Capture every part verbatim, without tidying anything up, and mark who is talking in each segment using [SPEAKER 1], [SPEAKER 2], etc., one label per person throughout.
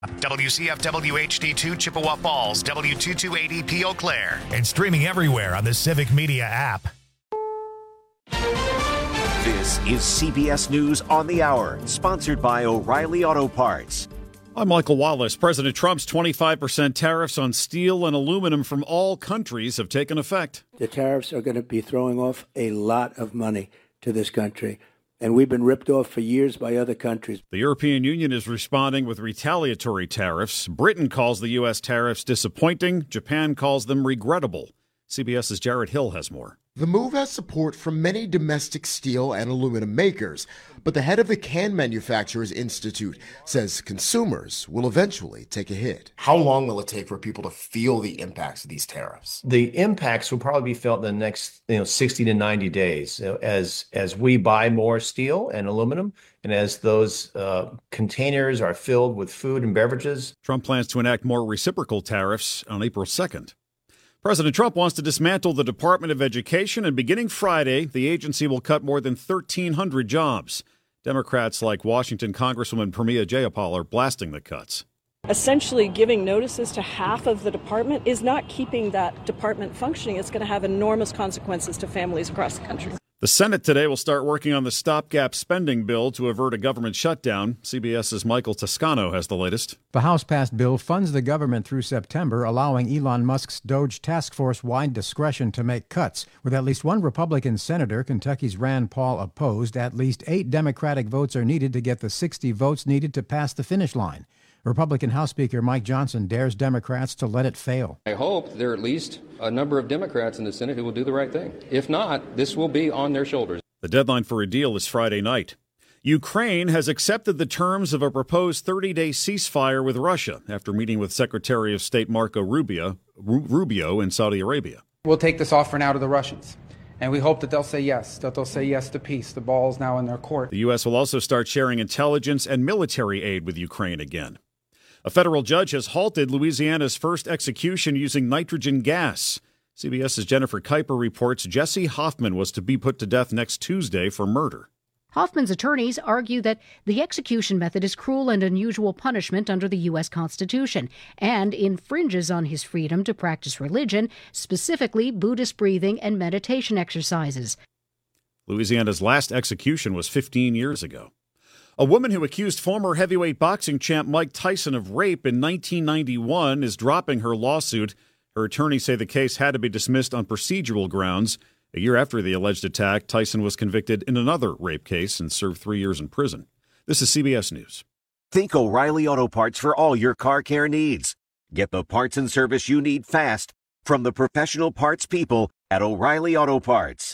[SPEAKER 1] W C F W H D two Chippewa Falls, W two twenty eighty Eau Claire, and streaming everywhere on the Civic Media app.
[SPEAKER 2] This is C B S News on the Hour, sponsored by O'Reilly Auto Parts.
[SPEAKER 3] I'm Michael Wallace. President Trump's twenty-five percent tariffs on steel and aluminum from all countries have taken effect.
[SPEAKER 4] The tariffs are going to be throwing off a lot of money to this country, and we've been ripped off for years by other countries.
[SPEAKER 3] The European Union is responding with retaliatory tariffs. Britain calls the U S tariffs disappointing. Japan calls them regrettable. CBS's Jared Hill has more.
[SPEAKER 5] The move has support from many domestic steel and aluminum makers, but the head of the Can Manufacturers Institute says consumers will eventually take a hit.
[SPEAKER 6] How long will it take for people to feel the impacts of these tariffs?
[SPEAKER 7] The impacts will probably be felt in the next you know, sixty to ninety days you know, as, as we buy more steel and aluminum and as those uh, containers are filled with food and beverages.
[SPEAKER 3] Trump plans to enact more reciprocal tariffs on April second. President Trump wants to dismantle the Department of Education, and beginning Friday, the agency will cut more than thirteen hundred jobs. Democrats like Washington Congresswoman Pramila Jayapal are blasting the cuts.
[SPEAKER 8] Essentially giving notices to half of the department is not keeping that department functioning. It's going to have enormous consequences to families across the country.
[SPEAKER 3] The Senate today will start working on the stopgap spending bill to avert a government shutdown. CBS's Michael Toscano has the latest.
[SPEAKER 9] The House-passed bill funds the government through September, allowing Elon Musk's Doge task force wide discretion to make cuts. With at least one Republican senator, Kentucky's Rand Paul, opposed, at least eight Democratic votes are needed to get the sixty votes needed to pass the finish line. Republican House Speaker Mike Johnson dares Democrats to let it fail.
[SPEAKER 10] I hope there are at least a number of Democrats in the Senate who will do the right thing. If not, this will be on their shoulders.
[SPEAKER 3] The deadline for a deal is Friday night. Ukraine has accepted the terms of a proposed thirty-day ceasefire with Russia after meeting with Secretary of State Marco Rubio, Rubio in Saudi Arabia.
[SPEAKER 11] We'll take this offer now to the Russians, and we hope that they'll say yes, that they'll say yes to peace. The ball is now in their court.
[SPEAKER 3] The U S will also start sharing intelligence and military aid with Ukraine again. A federal judge has halted Louisiana's first execution using nitrogen gas. CBS's Jennifer Kuiper reports Jesse Hoffman was to be put to death next Tuesday for murder.
[SPEAKER 12] Hoffman's attorneys argue that the execution method is cruel and unusual punishment under the U S Constitution and infringes on his freedom to practice religion, specifically Buddhist breathing and meditation exercises.
[SPEAKER 3] Louisiana's last execution was fifteen years ago. A woman who accused former heavyweight boxing champ Mike Tyson of rape in nineteen ninety-one is dropping her lawsuit. Her attorneys say the case had to be dismissed on procedural grounds. A year after the alleged attack, Tyson was convicted in another rape case and served three years in prison. This is C B S News.
[SPEAKER 2] Think O'Reilly Auto Parts for all your car care needs. Get the parts and service you need fast from the professional parts people at O'Reilly Auto Parts.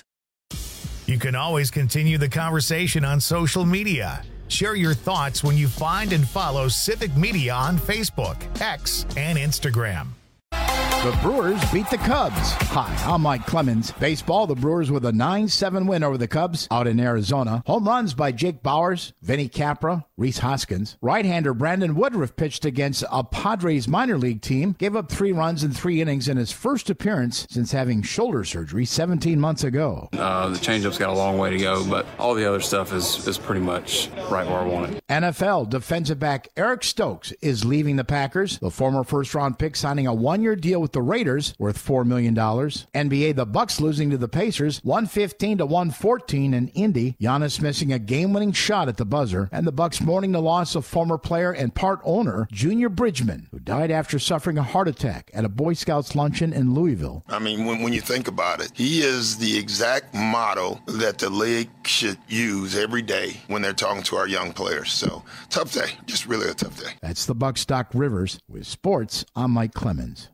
[SPEAKER 1] You can always continue the conversation on social media. Share your thoughts when you find and follow Civic Media on Facebook, X, and Instagram.
[SPEAKER 13] The Brewers beat the Cubs. Hi, I'm Mike Clemens. Baseball, the Brewers with a nine seven win over the Cubs out in Arizona. Home runs by Jake Bauers, Vinny Capra, Rhys Hoskins. Right-hander Brandon Woodruff pitched against a Padres minor league team, gave up three runs in three innings in his first appearance since having shoulder surgery seventeen months ago.
[SPEAKER 14] Uh, the changeup's got a long way to go, but all the other stuff is, is pretty much right where I want it.
[SPEAKER 13] N F L defensive back Eric Stokes is leaving the Packers. The former first-round pick signing a one-year deal with the Raiders worth four million dollars. N B A, the Bucks losing to the Pacers one fifteen to one fourteen in Indy. Giannis missing a game-winning shot at the buzzer, and the Bucks mourning the loss of former player and part owner Junior Bridgman, who died after suffering a heart attack at a Boy Scouts luncheon in Louisville.
[SPEAKER 15] I mean, when, when you think about it, he is the exact motto that the league should use every day when they're talking to our young players. So, tough day. Just really a tough day.
[SPEAKER 13] That's the Bucks Doc Rivers. With sports, I'm Mike Clemens.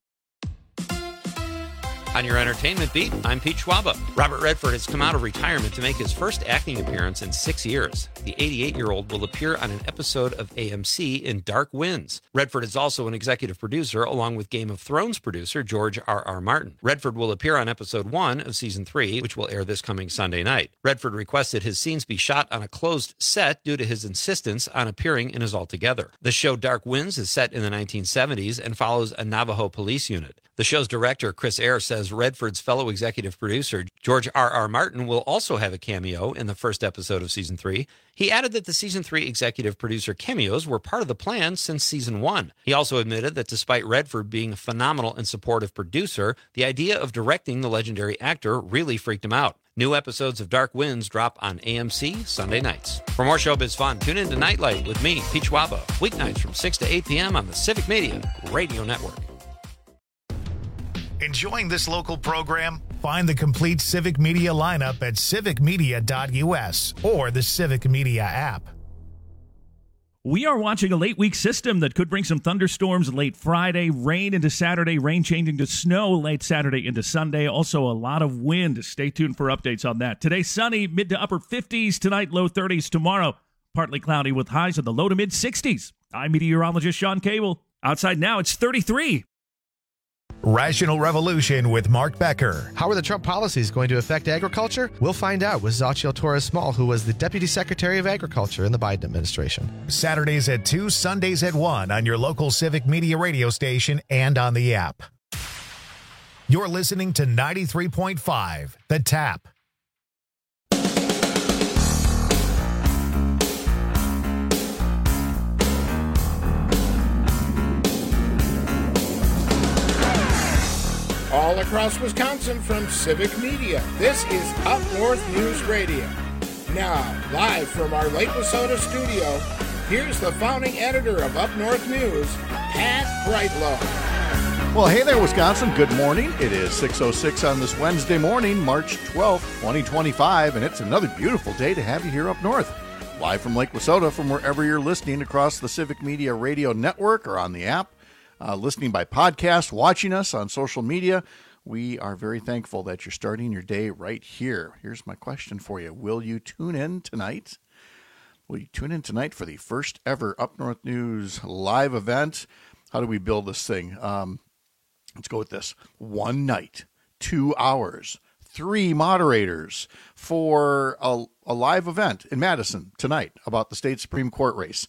[SPEAKER 16] On your entertainment beat, I'm Pete Schwaba. Robert Redford has come out of retirement to make his first acting appearance in six years. The eighty-eight-year-old will appear on an episode of A M C in Dark Winds. Redford is also an executive producer, along with Game of Thrones producer George R R. Martin. Redford will appear on episode one of season three, which will air this coming Sunday night. Redford requested his scenes be shot on a closed set due to his insistence on appearing in his Altogether. The show Dark Winds is set in the nineteen seventies and follows a Navajo police unit. The show's director, Chris Eyre, says as Redford's fellow executive producer, George R R. Martin, will also have a cameo in the first episode of season three. He added that the season three executive producer cameos were part of the plan since season one. He also admitted that despite Redford being a phenomenal and supportive producer, the idea of directing the legendary actor really freaked him out. New episodes of Dark Winds drop on A M C Sunday nights. For more showbiz fun, tune in to Nightlight with me, Peach Waba, weeknights from six to eight p.m. on the Civic Media Radio Network.
[SPEAKER 1] Enjoying this local program? Find the complete Civic Media lineup at civic media dot u s or the Civic Media app.
[SPEAKER 17] We are watching a late week system that could bring some thunderstorms late Friday, rain into Saturday, rain changing to snow late Saturday into Sunday. Also a lot of wind. Stay tuned for updates on that. Today, sunny, mid to upper fifties. Tonight, low thirties. Tomorrow, partly cloudy with highs in the low to mid sixties. I'm meteorologist Sean Cable. Outside now, it's thirty-three.
[SPEAKER 1] Rational Revolution with Mark Becker.
[SPEAKER 18] How are the Trump policies going to affect agriculture? We'll find out with Xochitl Torres-Small, who was the Deputy Secretary of Agriculture in the Biden administration.
[SPEAKER 1] Saturdays at two, Sundays at one on your local Civic Media radio station and on the app. You're listening to ninety-three point five, The Tap.
[SPEAKER 19] All across Wisconsin from Civic Media, this is Up North News Radio. Now, live from our Lake Wissota studio, here's the founding editor of Up North News, Pat Brightlow.
[SPEAKER 20] Well, hey there, Wisconsin. Good morning. It is six oh six on this Wednesday morning, March twelfth, twenty twenty-five, and it's another beautiful day to have you here up north. Live from Lake Wissota, from wherever you're listening across the Civic Media Radio Network or on the app. Uh, listening by podcast, watching us on social media. We are very thankful that you're starting your day right here. Here's my question for you. Will you tune in tonight? Will you tune in tonight for the first ever Up North News live event? How do we build this thing? Um, let's go with this. One night, two hours, three moderators for a, a live event in Madison tonight about the state Supreme Court race.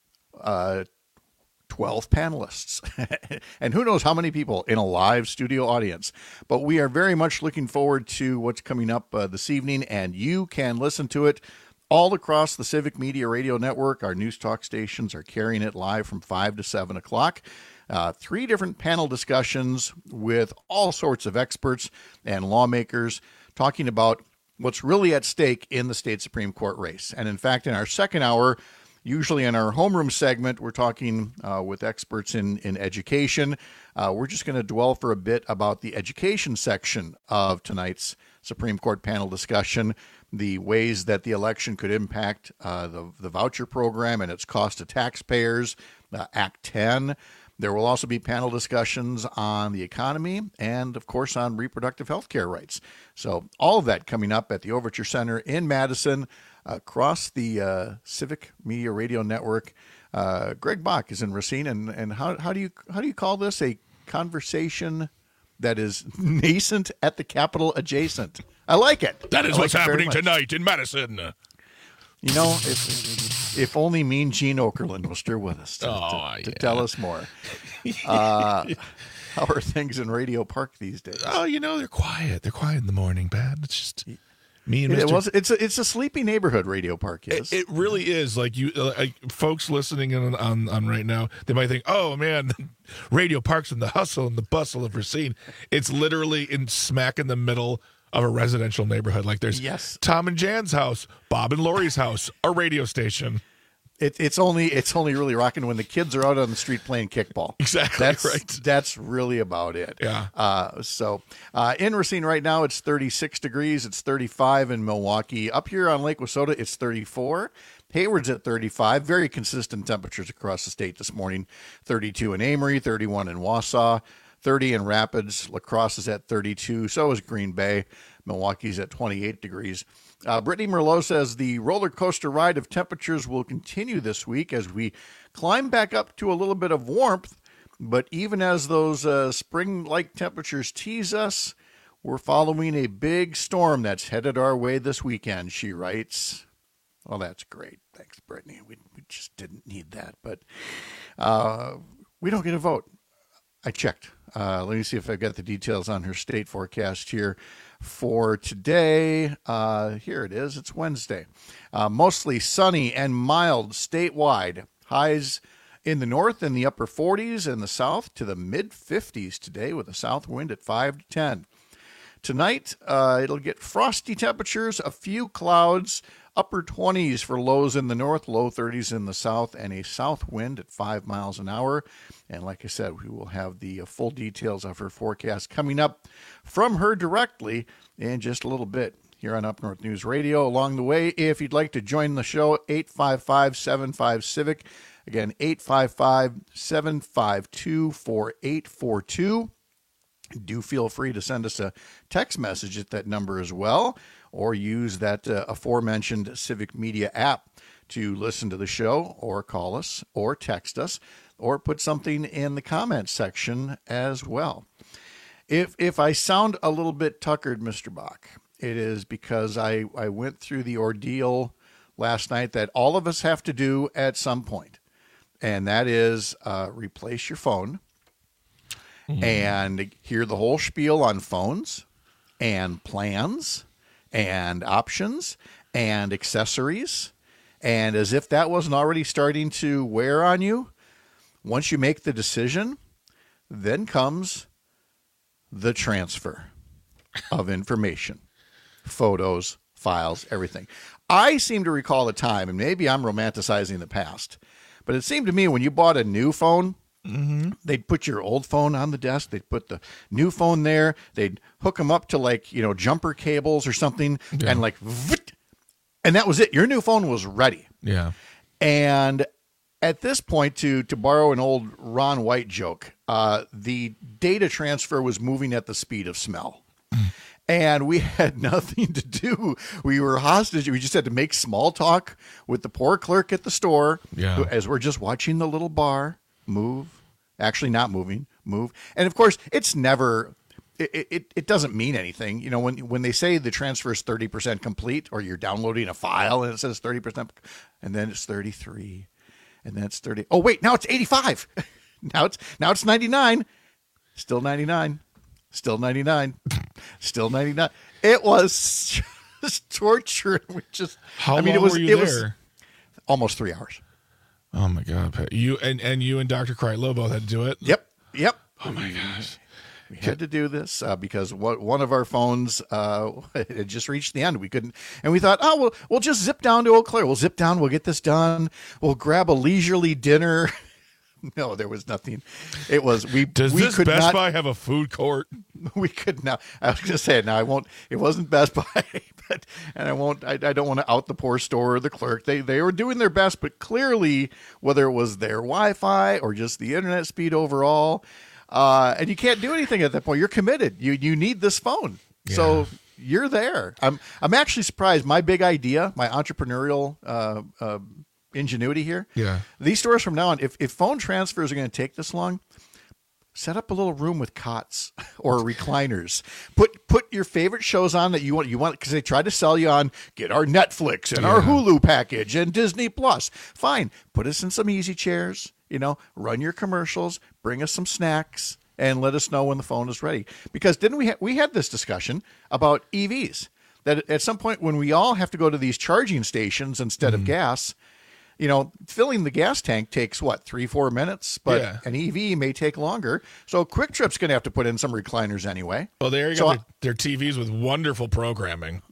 [SPEAKER 20] Uh, twelve panelists, and who knows how many people in a live studio audience. But we are very much looking forward to what's coming up uh, this evening, and you can listen to it all across the Civic Media Radio Network. Our news talk stations are carrying it live from five to seven o'clock. Uh, three different panel discussions with all sorts of experts and lawmakers talking about what's really at stake in the state Supreme Court race. And in fact, in our second hour, usually in our homeroom segment, we're talking uh, with experts in, in education. Uh, we're just going to dwell for a bit about the education section of tonight's Supreme Court panel discussion, the ways that the election could impact uh, the, the voucher program and its cost to taxpayers, uh, Act ten. There will also be panel discussions on the economy and, of course, on reproductive health care rights. So all of that coming up at the Overture Center in Madison, across the uh, Civic Media Radio Network. Uh, Greg Bach is in Racine, and and how how do you how do you call this a conversation that is nascent at the Capitol adjacent? I like it.
[SPEAKER 21] That is
[SPEAKER 20] I
[SPEAKER 21] what's
[SPEAKER 20] like
[SPEAKER 21] happening tonight in Madison.
[SPEAKER 20] You know, if if only Mean Gene Okerlund was still with us to,
[SPEAKER 21] oh,
[SPEAKER 20] to, to
[SPEAKER 21] yeah.
[SPEAKER 20] tell us more. Uh, how are things in Radio Park these days?
[SPEAKER 21] Oh, you know, they're quiet. They're quiet in the morning, Bad. It's just me and
[SPEAKER 20] It
[SPEAKER 21] Mister
[SPEAKER 20] was. It's a, it's a sleepy neighborhood. Radio Park is.
[SPEAKER 21] It, it really is. Like you, uh, like folks listening in on, on right now, they might think, "Oh man, Radio Park's in the hustle and the bustle of Racine." It's literally in smack in the middle of a residential neighborhood. Like there's
[SPEAKER 20] yes.
[SPEAKER 21] Tom and Jan's house, Bob and Lori's house, a radio station.
[SPEAKER 20] It, it's only it's only really rocking when the kids are out on the street playing kickball.
[SPEAKER 21] Exactly
[SPEAKER 20] that's,
[SPEAKER 21] right.
[SPEAKER 20] That's really about it.
[SPEAKER 21] Yeah.
[SPEAKER 20] Uh, so uh, in Racine right now, it's thirty-six degrees. It's thirty-five in Milwaukee. Up here on Lake Wissota, it's thirty-four. Hayward's at thirty-five. Very consistent temperatures across the state this morning. thirty-two in Amory, thirty-one in Wausau, thirty in Rapids. La Crosse is at thirty-two. So is Green Bay. Milwaukee's at twenty-eight degrees. Uh, Brittany Merlot says the roller coaster ride of temperatures will continue this week as we climb back up to a little bit of warmth. But even as those uh, spring-like temperatures tease us, we're following a big storm that's headed our way this weekend, she writes. Well, that's great. Thanks, Brittany. We, we just didn't need that. But uh, we don't get a vote. I checked. Uh, let me see if I've got the details on her state forecast here for today. Uh, here it is. It's Wednesday. Uh, mostly sunny and mild statewide. Highs in the north in the upper forties and the south to the mid fifties today with a south wind at five to ten. Tonight, uh, it'll get frosty temperatures, a few clouds, upper twenties for lows in the north, low thirties in the south, and a south wind at five miles an hour. And like I said, we will have the uh, full details of her forecast coming up from her directly in just a little bit here on Up North News Radio. Along the way, if you'd like to join the show, eight five five, seven five, CIVIC. Again, eight five five, seven five two, four eight four two. Do feel free to send us a text message at that number as well, or use that uh, aforementioned Civic Media app to listen to the show, or call us, or text us, or put something in the comments section as well. If if I sound a little bit tuckered, Mister Bach, it is because I, I went through the ordeal last night that all of us have to do at some point, and that is uh, replace your phone. And hear the whole spiel on phones and plans and options and accessories. And as if that wasn't already starting to wear on you, once you make the decision, then comes the transfer of information, photos, files, everything. I seem to recall a time, and maybe I'm romanticizing the past, but it seemed to me when you bought a new phone, mm-hmm. they'd put your old phone on the desk. They'd put the new phone there. They'd hook them up to, like, you know, jumper cables or something, yeah. and like, and that was it. Your new phone was ready.
[SPEAKER 21] Yeah.
[SPEAKER 20] And at this point, to to borrow an old Ron White joke, uh, the data transfer was moving at the speed of smell. And we had nothing to do. We were hostage. We just had to make small talk with the poor clerk at the store,
[SPEAKER 21] yeah.
[SPEAKER 20] who, as we're just watching the little bar move, actually not moving, move. And of course, it's never, it, it, it doesn't mean anything. You know, when, when they say the transfer is thirty percent complete, or you're downloading a file and it says thirty percent, and then it's thirty-three, and then it's thirty. Oh, wait, now it's eighty-five. now it's, now it's ninety-nine. Still ninety-nine. Still ninety-nine. Still ninety-nine. It was just torture. We just,
[SPEAKER 21] How
[SPEAKER 20] I mean,
[SPEAKER 21] long
[SPEAKER 20] it was,
[SPEAKER 21] were you
[SPEAKER 20] it
[SPEAKER 21] there?
[SPEAKER 20] Was almost three hours.
[SPEAKER 21] Oh my God, Pat. You and, and you and Doctor Kreitlow both had to do it?
[SPEAKER 20] Yep. Yep.
[SPEAKER 21] Oh my gosh.
[SPEAKER 20] We had to do this uh, because what, one of our phones uh, had just reached the end. We couldn't, and we thought, oh, we'll, we'll just zip down to Eau Claire. We'll zip down. We'll get this done. We'll grab a leisurely dinner. No, there was nothing. It was we.
[SPEAKER 21] Does
[SPEAKER 20] we
[SPEAKER 21] this
[SPEAKER 20] could
[SPEAKER 21] Best
[SPEAKER 20] not,
[SPEAKER 21] Buy have a food court?
[SPEAKER 20] We could not. I was going to say it now. I won't. It wasn't Best Buy, but and I won't. I, I don't want to out the poor store or the clerk. They they were doing their best, but clearly, whether it was their Wi-Fi or just the internet speed overall, uh, and you can't do anything at that point. You're committed. You you need this phone. Yeah. So you're there. I'm I'm actually surprised. My big idea, my entrepreneurial uh, uh, ingenuity here.
[SPEAKER 21] Yeah.
[SPEAKER 20] These stores from now on, if, if phone transfers are going to take this long, set up a little room with cots or recliners. Put put your favorite shows on that you want. You want because they tried to sell you on get our Netflix and yeah. our Hulu package and Disney Plus. Fine, put us in some easy chairs. You know, run your commercials, bring us some snacks, and let us know when the phone is ready. Because didn't we ha- we had this discussion about E Vs that at some point when we all have to go to these charging stations instead mm-hmm. of gas. You know, filling the gas tank takes, what, three, four minutes? But yeah. an E V may take longer. So Quick Trip's going to have to put in some recliners anyway.
[SPEAKER 21] Well, they already
[SPEAKER 20] so,
[SPEAKER 21] got their, their T Vs with wonderful programming.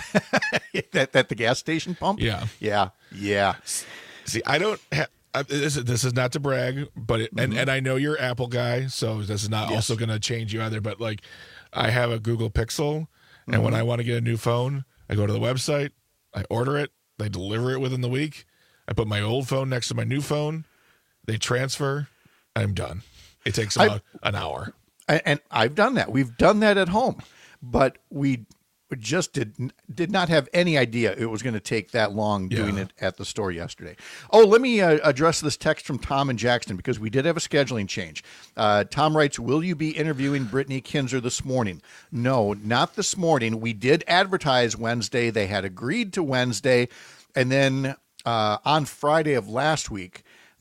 [SPEAKER 20] that, at the gas station pump?
[SPEAKER 21] Yeah.
[SPEAKER 20] Yeah. Yeah.
[SPEAKER 21] See, I don't have... I, this, is, this is not to brag, but it, mm-hmm. and, and I know you're Apple guy, so this is not yes. also going to change you either. But, like, I have a Google Pixel, and mm-hmm. when I want to get a new phone, I go to the website, I order it, they deliver it within the week. I put my old phone next to my new phone. They transfer. I'm done. It takes about I've, an hour.
[SPEAKER 20] And I've done that. We've done that at home, but we just did did not have any idea it was going to take that long doing yeah. it at the store yesterday. Oh, let me uh, address this text from Tom in Jackson because we did have a scheduling change. Uh, Tom writes, will you be interviewing Brittany Kinzer this morning? No, not this morning. We did advertise Wednesday. They had agreed to Wednesday. And then... Uh, on Friday of last week,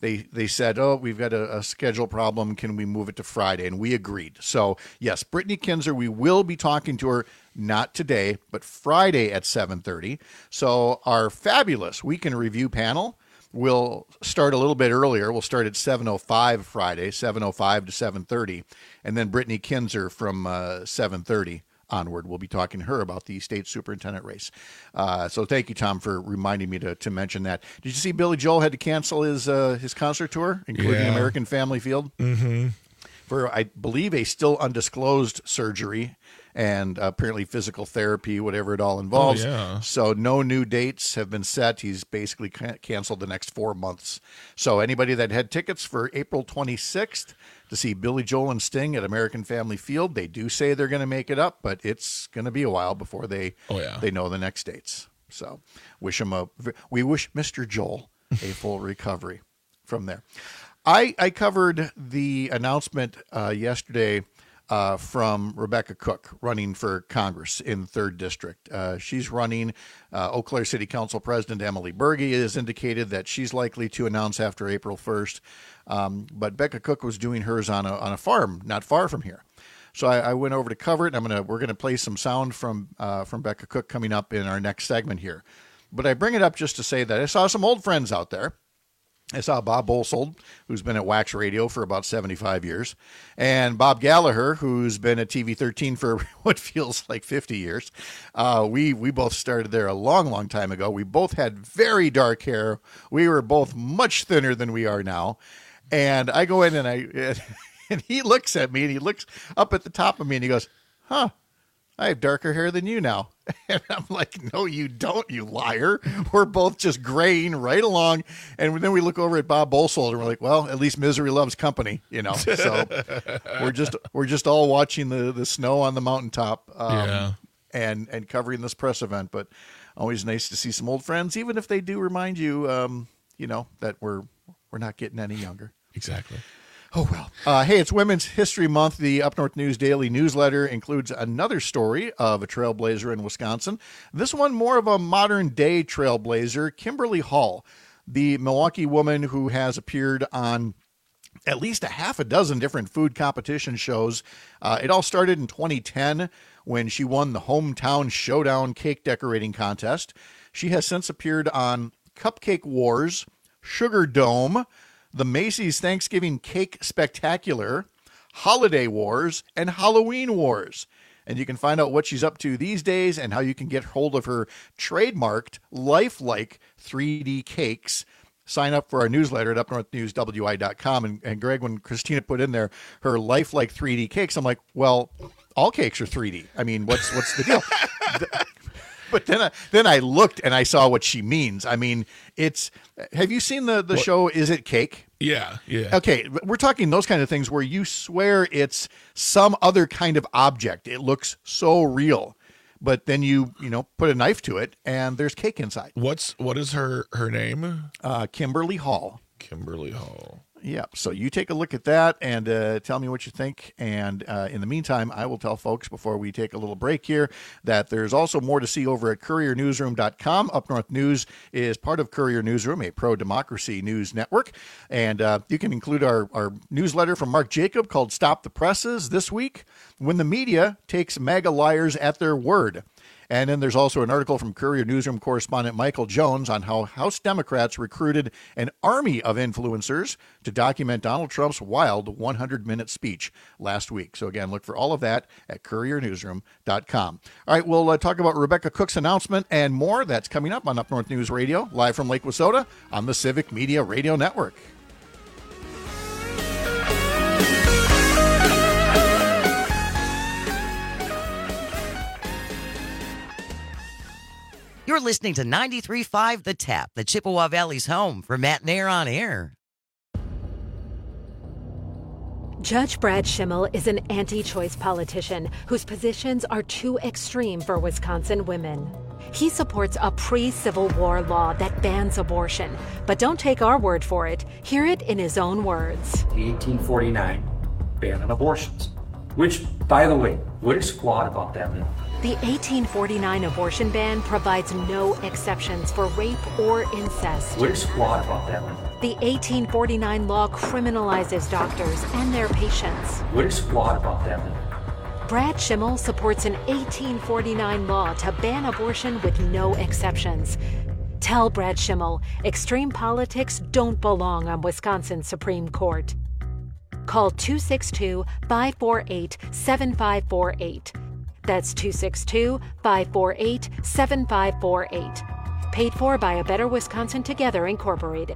[SPEAKER 20] they they said, oh, we've got a, a schedule problem. Can we move it to Friday? And we agreed. So, yes, Brittany Kinzer, we will be talking to her, not today, but Friday at seven thirty. So our fabulous Week in Review panel will start a little bit earlier. We'll start at seven oh five Friday, seven oh five to seven thirty. And then Brittany Kinzer from uh, seven thirty onward. We'll be talking to her about the state superintendent race. Uh, so thank you, Tom, for reminding me to, to mention that. Did you see Billy Joel had to cancel his uh, his concert tour, including
[SPEAKER 21] yeah.
[SPEAKER 20] American Family Field?
[SPEAKER 21] Mm-hmm.
[SPEAKER 20] For, I believe, a still undisclosed surgery and apparently physical therapy, whatever it all involves.
[SPEAKER 21] Oh, yeah.
[SPEAKER 20] So no new dates have been set. He's basically ca- canceled the next four months. So anybody that had tickets for April twenty-sixth to see Billy Joel and Sting at American Family Field, they do say they're going to make it up, but it's going to be a while before they
[SPEAKER 21] oh, yeah.
[SPEAKER 20] they know the next dates. So wish him a we wish Mister Joel a full recovery from there. I, I covered the announcement uh, yesterday uh, from Rebecca Cook running for Congress in third District. Uh, she's running. Uh, Eau Claire City Council President Emily Berge has indicated that she's likely to announce after April first. Um, but Becca Cook was doing hers on a on a farm not far from here. So I, I went over to cover it. I'm gonna we're gonna play some sound from uh, from Becca Cook coming up in our next segment here. But I bring it up just to say that I saw some old friends out there. I saw Bob Bolsold, who's been at Wax Radio for about seventy-five years, and Bob Gallagher, who's been at T V thirteen for what feels like fifty years. Uh, we we both started there a long, long time ago. We both had very dark hair. We were both much thinner than we are now. And I go in and I and he looks at me and he looks up at the top of me and he goes, huh, I have darker hair than you now. And I'm like, no, you don't, you liar. We're both just graying right along. And then we look over at Bob Bolsold and we're like, well, at least misery loves company, you know. So we're just we're just all watching the, the snow on the mountaintop um,
[SPEAKER 21] yeah.
[SPEAKER 20] and, and covering this press event. But always nice to see some old friends, even if they do remind you, um, you know, that we're we're not getting any younger.
[SPEAKER 21] Exactly.
[SPEAKER 20] Oh, well. Uh, hey, it's Women's History Month. The Up North News Daily newsletter includes another story of a trailblazer in Wisconsin. This one more of a modern-day trailblazer, Kimberly Hall, the Milwaukee woman who has appeared on at least a half a dozen different food competition shows. Uh, it all started in twenty ten when she won the Hometown Showdown Cake Decorating Contest. She has since appeared on Cupcake Wars, Sugar Dome, the Macy's Thanksgiving Cake Spectacular, Holiday Wars, and Halloween Wars. And you can find out what she's up to these days and how you can get hold of her trademarked lifelike three D cakes. Sign up for our newsletter at up north news w i dot com. And, and Greg, when Christina put in there her lifelike three D cakes, I'm like, well, all cakes are three D. I mean, what's what's the deal? But then I, then I looked and I saw what she means. I mean, it's, have you seen the, the show, Is It Cake?
[SPEAKER 21] Yeah, yeah.
[SPEAKER 20] Okay, we're talking those kind of things where you swear it's some other kind of object. It looks so real. But then you, you know, put a knife to it and there's cake inside.
[SPEAKER 21] What's, what is her, her name?
[SPEAKER 20] Uh, Kimberly Hall.
[SPEAKER 21] Kimberly Hall.
[SPEAKER 20] Yeah, so you take a look at that and uh, tell me what you think. And uh, in the meantime, I will tell folks before we take a little break here that there's also more to see over at courier newsroom dot com. Up North News is part of Courier Newsroom, a pro-democracy news network. And uh, you can include our, our newsletter from Mark Jacob called Stop the Presses this week, when the media takes MAGA liars at their word. And then there's also an article from Courier Newsroom correspondent Michael Jones on how House Democrats recruited an army of influencers to document Donald Trump's wild one hundred minute speech last week. So again, look for all of that at courier newsroom dot com. All right, we'll uh, talk about Rebecca Cook's announcement and more. That's coming up on Up North News Radio, live from Lake Wissota on the Civic Media Radio Network.
[SPEAKER 4] You're listening to ninety-three point five The Tap, the Chippewa Valley's home for Matt Nair on Air.
[SPEAKER 22] Judge Brad Schimmel is an anti-choice politician whose positions are too extreme for Wisconsin women. He supports a pre-Civil War law that bans abortion, but don't take our word for it. Hear it in his own words.
[SPEAKER 23] The eighteen forty-nine ban on abortions, which, by the way, what is flawed about that?
[SPEAKER 22] The eighteen forty-nine abortion ban provides no exceptions for rape or incest.
[SPEAKER 5] What is flawed about that one?
[SPEAKER 22] The eighteen forty-nine law criminalizes doctors and their patients.
[SPEAKER 5] What is flawed about that one?
[SPEAKER 22] Brad Schimmel supports an eighteen forty-nine law to ban abortion with no exceptions. Tell Brad Schimmel extreme politics don't belong on Wisconsin's Supreme Court. Call two six two, five four eight, seven five four eight. That's two six two, five four eight, seven five four eight. Paid for by A Better Wisconsin Together, Incorporated.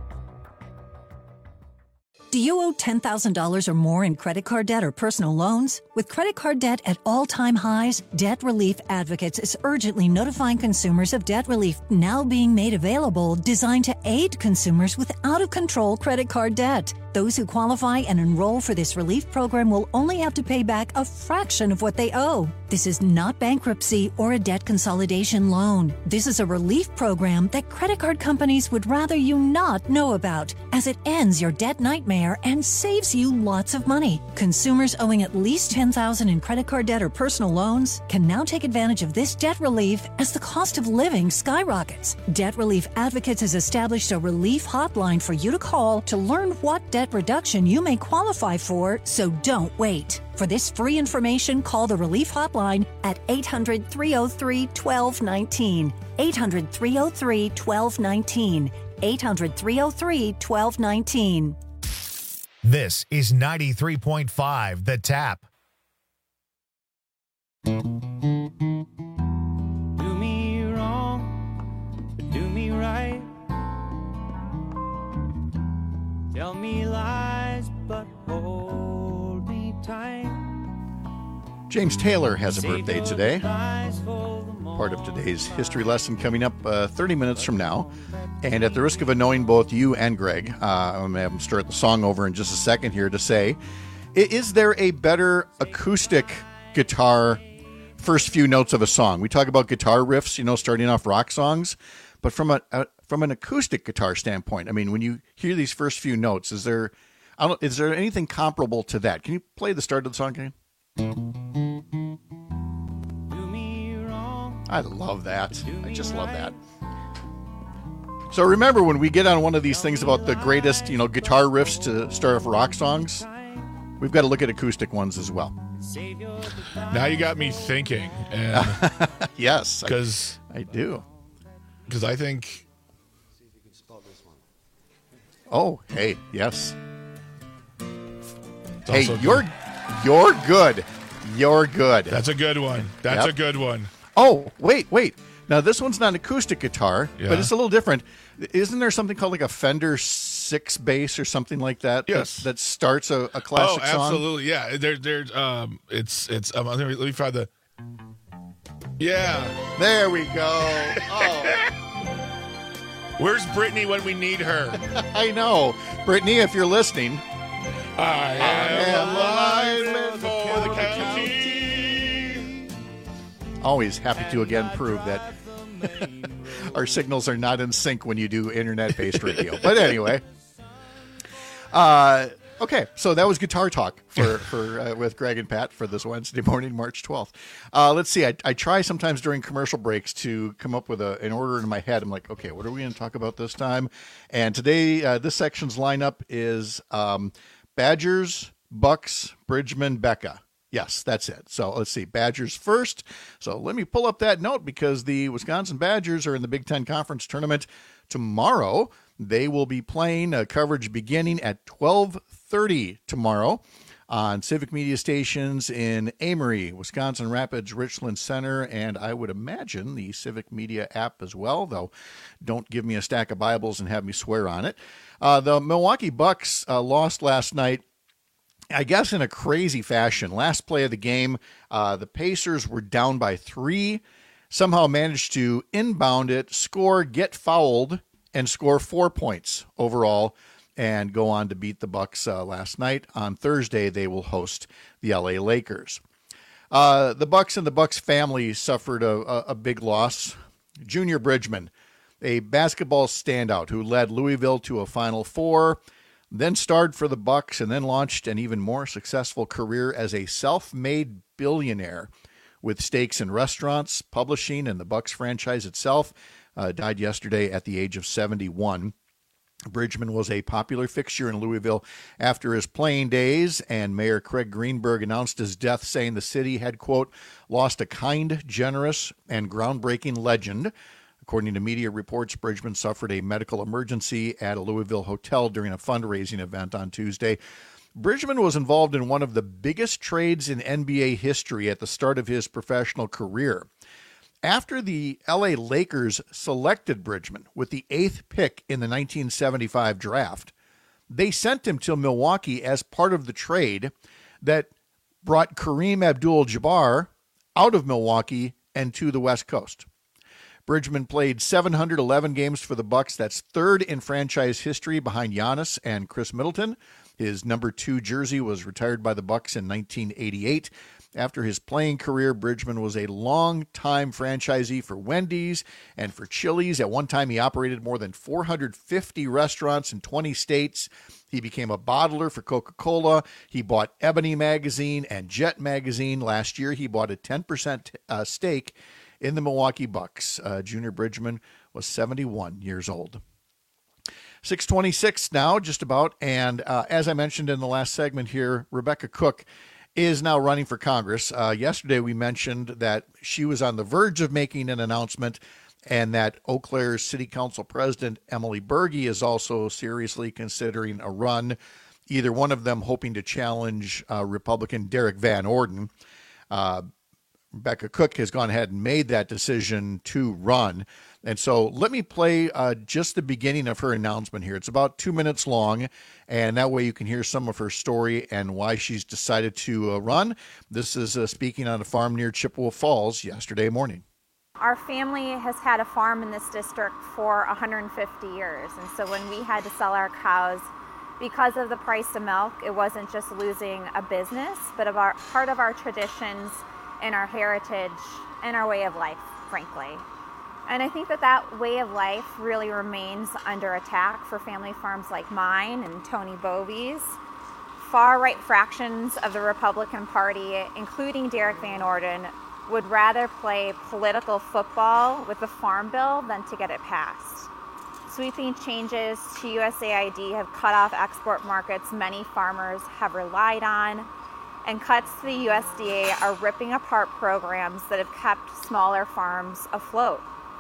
[SPEAKER 6] Do you owe ten thousand dollars or more in credit card debt or personal loans? With credit card debt at all-time highs, Debt Relief Advocates is urgently notifying consumers of debt relief now being made available, designed to aid consumers with out-of-control credit card debt. Those who qualify and enroll for this relief program will only have to pay back a fraction of what they owe. This is not bankruptcy or a debt consolidation loan. This is a relief program that credit card companies would rather you not know about, as it ends your debt nightmare and saves you lots of money. Consumers owing at least ten thousand dollars in credit card debt or personal loans can now take advantage of this debt relief as the cost of living skyrockets. Debt Relief Advocates has established a relief hotline for you to call to learn what debt reduction you may qualify for, so don't wait. For this free information, call the Relief Hotline at eight hundred, three oh three, one two one nine. eight hundred, three oh three, one two one nine. eight hundred, three oh three, one two one nine.
[SPEAKER 1] This is ninety-three point five The Tap.
[SPEAKER 23] Do me wrong, but do me right. Tell me lies, but hold me tight.
[SPEAKER 20] James Taylor has a birthday today. Part of today's history lesson coming up uh, thirty minutes from now. And at the risk of annoying both you and Greg, uh, I'm going to have him start the song over in just a second here to say, is there a better acoustic guitar first few notes of a song? We talk about guitar riffs, you know, starting off rock songs, but from a, a from an acoustic guitar standpoint, I mean, when you hear these first few notes, is there I don't, is there anything comparable to that? Can you play the start of the song again? I love that. I just love that. So remember, when we get on one of these things about the greatest, you know, guitar riffs to start off rock songs, we've got to look at acoustic ones as well.
[SPEAKER 21] Now you got me thinking. And
[SPEAKER 20] yes,
[SPEAKER 21] because
[SPEAKER 20] I, I do.
[SPEAKER 21] Because I think.
[SPEAKER 20] Oh, hey, yes.
[SPEAKER 21] It's
[SPEAKER 20] hey,
[SPEAKER 21] you're
[SPEAKER 20] good. you're good. You're good.
[SPEAKER 21] That's a good one. That's
[SPEAKER 20] yep.
[SPEAKER 21] a good one.
[SPEAKER 20] Oh, wait, wait. Now, this one's not an acoustic guitar,
[SPEAKER 21] yeah.
[SPEAKER 20] but it's a little different. Isn't there something called like a Fender six bass or something like that?
[SPEAKER 21] Yes.
[SPEAKER 20] That, that starts a, a classic
[SPEAKER 21] oh,
[SPEAKER 20] song?
[SPEAKER 21] Oh, absolutely. Yeah. There, there's, um, it's, it's, um, let me, let me find the, yeah.
[SPEAKER 20] There we go. Oh.
[SPEAKER 21] Where's Brittany when we need her?
[SPEAKER 20] I know. Brittany, if you're listening.
[SPEAKER 21] I am alive for the county.
[SPEAKER 20] Always happy to again prove that our signals are not in sync when you do internet-based radio. But anyway, uh, okay. So that was guitar talk for for uh, with Greg and Pat for this Wednesday morning, March twelfth. Uh, let's see. I, I try sometimes during commercial breaks to come up with a, an order in my head. I'm like, okay, what are we going to talk about this time? And today, uh, this section's lineup is um, Badgers, Bucks, Bridgman, Becca. Yes, that's it. So let's see. Badgers first. So let me pull up that note because the Wisconsin Badgers are in the Big Ten Conference Tournament tomorrow. They will be playing uh, coverage beginning at twelve thirty tomorrow on Civic Media stations in Amory, Wisconsin Rapids, Richland Center, and I would imagine the Civic Media app as well, though don't give me a stack of Bibles and have me swear on it. Uh, the Milwaukee Bucks uh, lost last night, I guess in a crazy fashion. Last play of the game, uh, the Pacers were down by three, somehow managed to inbound it, score, get fouled, and score four points overall, and go on to beat the Bucks uh, last night. On Thursday, they will host the L A Lakers. Uh, the Bucks and the Bucks family suffered a, a, a big loss. Junior Bridgman, a basketball standout who led Louisville to a Final Four, then starred for the Bucks, and then launched an even more successful career as a self-made billionaire with stakes in restaurants, publishing, and the Bucs franchise itself. Uh, died yesterday at the age of seventy-one. Bridgman was a popular fixture in Louisville after his playing days, and Mayor Craig Greenberg announced his death, saying the city had, quote, lost a kind, generous, and groundbreaking legend. According to media reports, Bridgman suffered a medical emergency at a Louisville hotel during a fundraising event on Tuesday. Bridgman was involved in one of the biggest trades in N B A history at the start of his professional career. After the L A Lakers selected Bridgman with the eighth pick in the nineteen seventy-five draft, they sent him to Milwaukee as part of the trade that brought Kareem Abdul-Jabbar out of Milwaukee and to the West Coast. Bridgman played seven hundred eleven games for the Bucs. That's third in franchise history behind Giannis and Chris Middleton. His number two jersey was retired by the Bucs in nineteen eighty-eight. After his playing career, Bridgman was a long-time franchisee for Wendy's and for Chili's. At one time, he operated more than four hundred fifty restaurants in twenty states. He became a bottler for Coca-Cola. He bought Ebony Magazine and Jet Magazine. Last year, he bought a ten percent uh, stake in the Milwaukee Bucks. Uh, Junior Bridgman was seventy-one years old. six twenty-six now, just about. And uh, as I mentioned in the last segment here, Rebecca Cook is now running for Congress. Uh, yesterday we mentioned that she was on the verge of making an announcement and that Eau Claire City Council President Emily Berge is also seriously considering a run, either one of them hoping to challenge uh, Republican Derek Van Orden. Uh, Rebecca Cook has gone ahead and made that decision to run. And so let me play uh, just the beginning of her announcement here. It's about two minutes long, and that way you can hear some of her story and why she's decided to uh, run. This is uh, speaking on a farm near Chippewa Falls yesterday morning.
[SPEAKER 7] Our family has had a farm in this district for one hundred fifty years, and so when we had to sell our cows because of the price of milk, it wasn't just losing a business, but of our, part of our traditions and our heritage and our way of life, frankly. And I think that that way of life really remains under attack for family farms like mine and Tony Bovie's. Far-right fractions of the Republican Party, including Derek Van Orden, would rather play political football with the Farm Bill than to get it passed. Sweeping changes to U S A I D have cut off export markets many farmers have relied on, and cuts to the U S D A are ripping apart programs that have kept smaller farms afloat.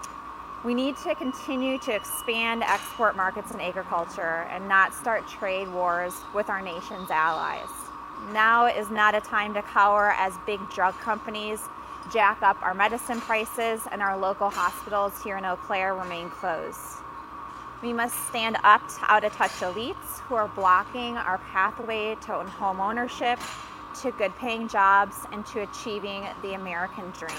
[SPEAKER 7] We need to continue to expand export markets in agriculture and not start trade wars with our nation's allies. Now is not a time to cower as big drug companies jack up our medicine prices and our local hospitals here in Eau Claire remain closed. We must stand up to out-of-touch elites who are blocking our pathway to home ownership, to good-paying jobs, and to achieving the American dream.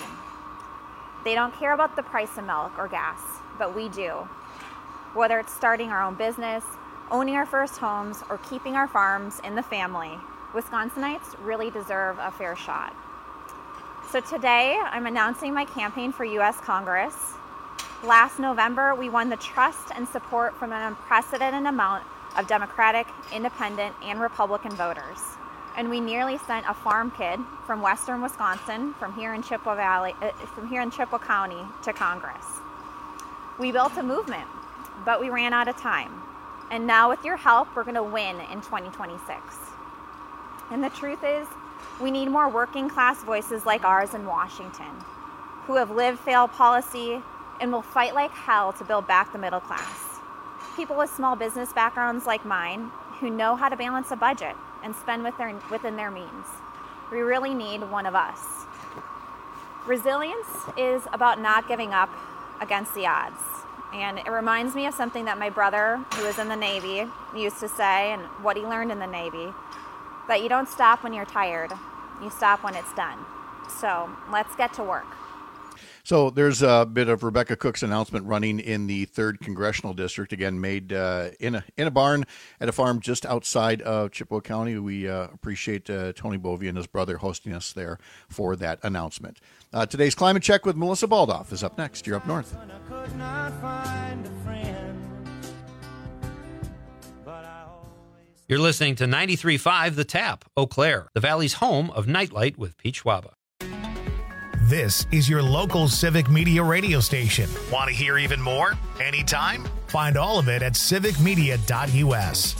[SPEAKER 7] They don't care about the price of milk or gas, but we do. Whether it's starting our own business, owning our first homes, or keeping our farms in the family, Wisconsinites really deserve a fair shot. So today, I'm announcing my campaign for U S Congress. Last November, we won the trust and support from an unprecedented amount of Democratic, Independent, and Republican voters. And we nearly sent a farm kid from western Wisconsin, from here in Chippewa Valley, uh, from here in Chippewa County, to Congress. We built a movement, but we ran out of time. And now with your help, we're gonna win in twenty twenty-six. And the truth is, we need more working class voices like ours in Washington, who have lived failed policy and will fight like hell to build back the middle class. People with small business backgrounds like mine, who know how to balance a budget and spend with their, within their means. We really need one of us. Resilience is about not giving up against the odds. And it reminds me of something that my brother, who was in the Navy, used to say, and what he learned in the Navy, that you don't stop when you're tired, you stop when it's done. So let's get to work.
[SPEAKER 20] So there's a bit of Rebecca Cook's announcement running in the third Congressional District, again, made uh, in a in a barn at a farm just outside of Chippewa County. We uh, appreciate uh, Tony Bovie and his brother hosting us there for that announcement. Uh, today's Climate Check with Melissa Baldoff is up next. You're up north.
[SPEAKER 16] You're listening to ninety-three point five The Tap, Eau Claire, the Valley's home of Nightlight with Pete Schwaba.
[SPEAKER 1] This is your local Civic Media radio station. Want to hear even more? Anytime? Find all of it at civic media dot u s.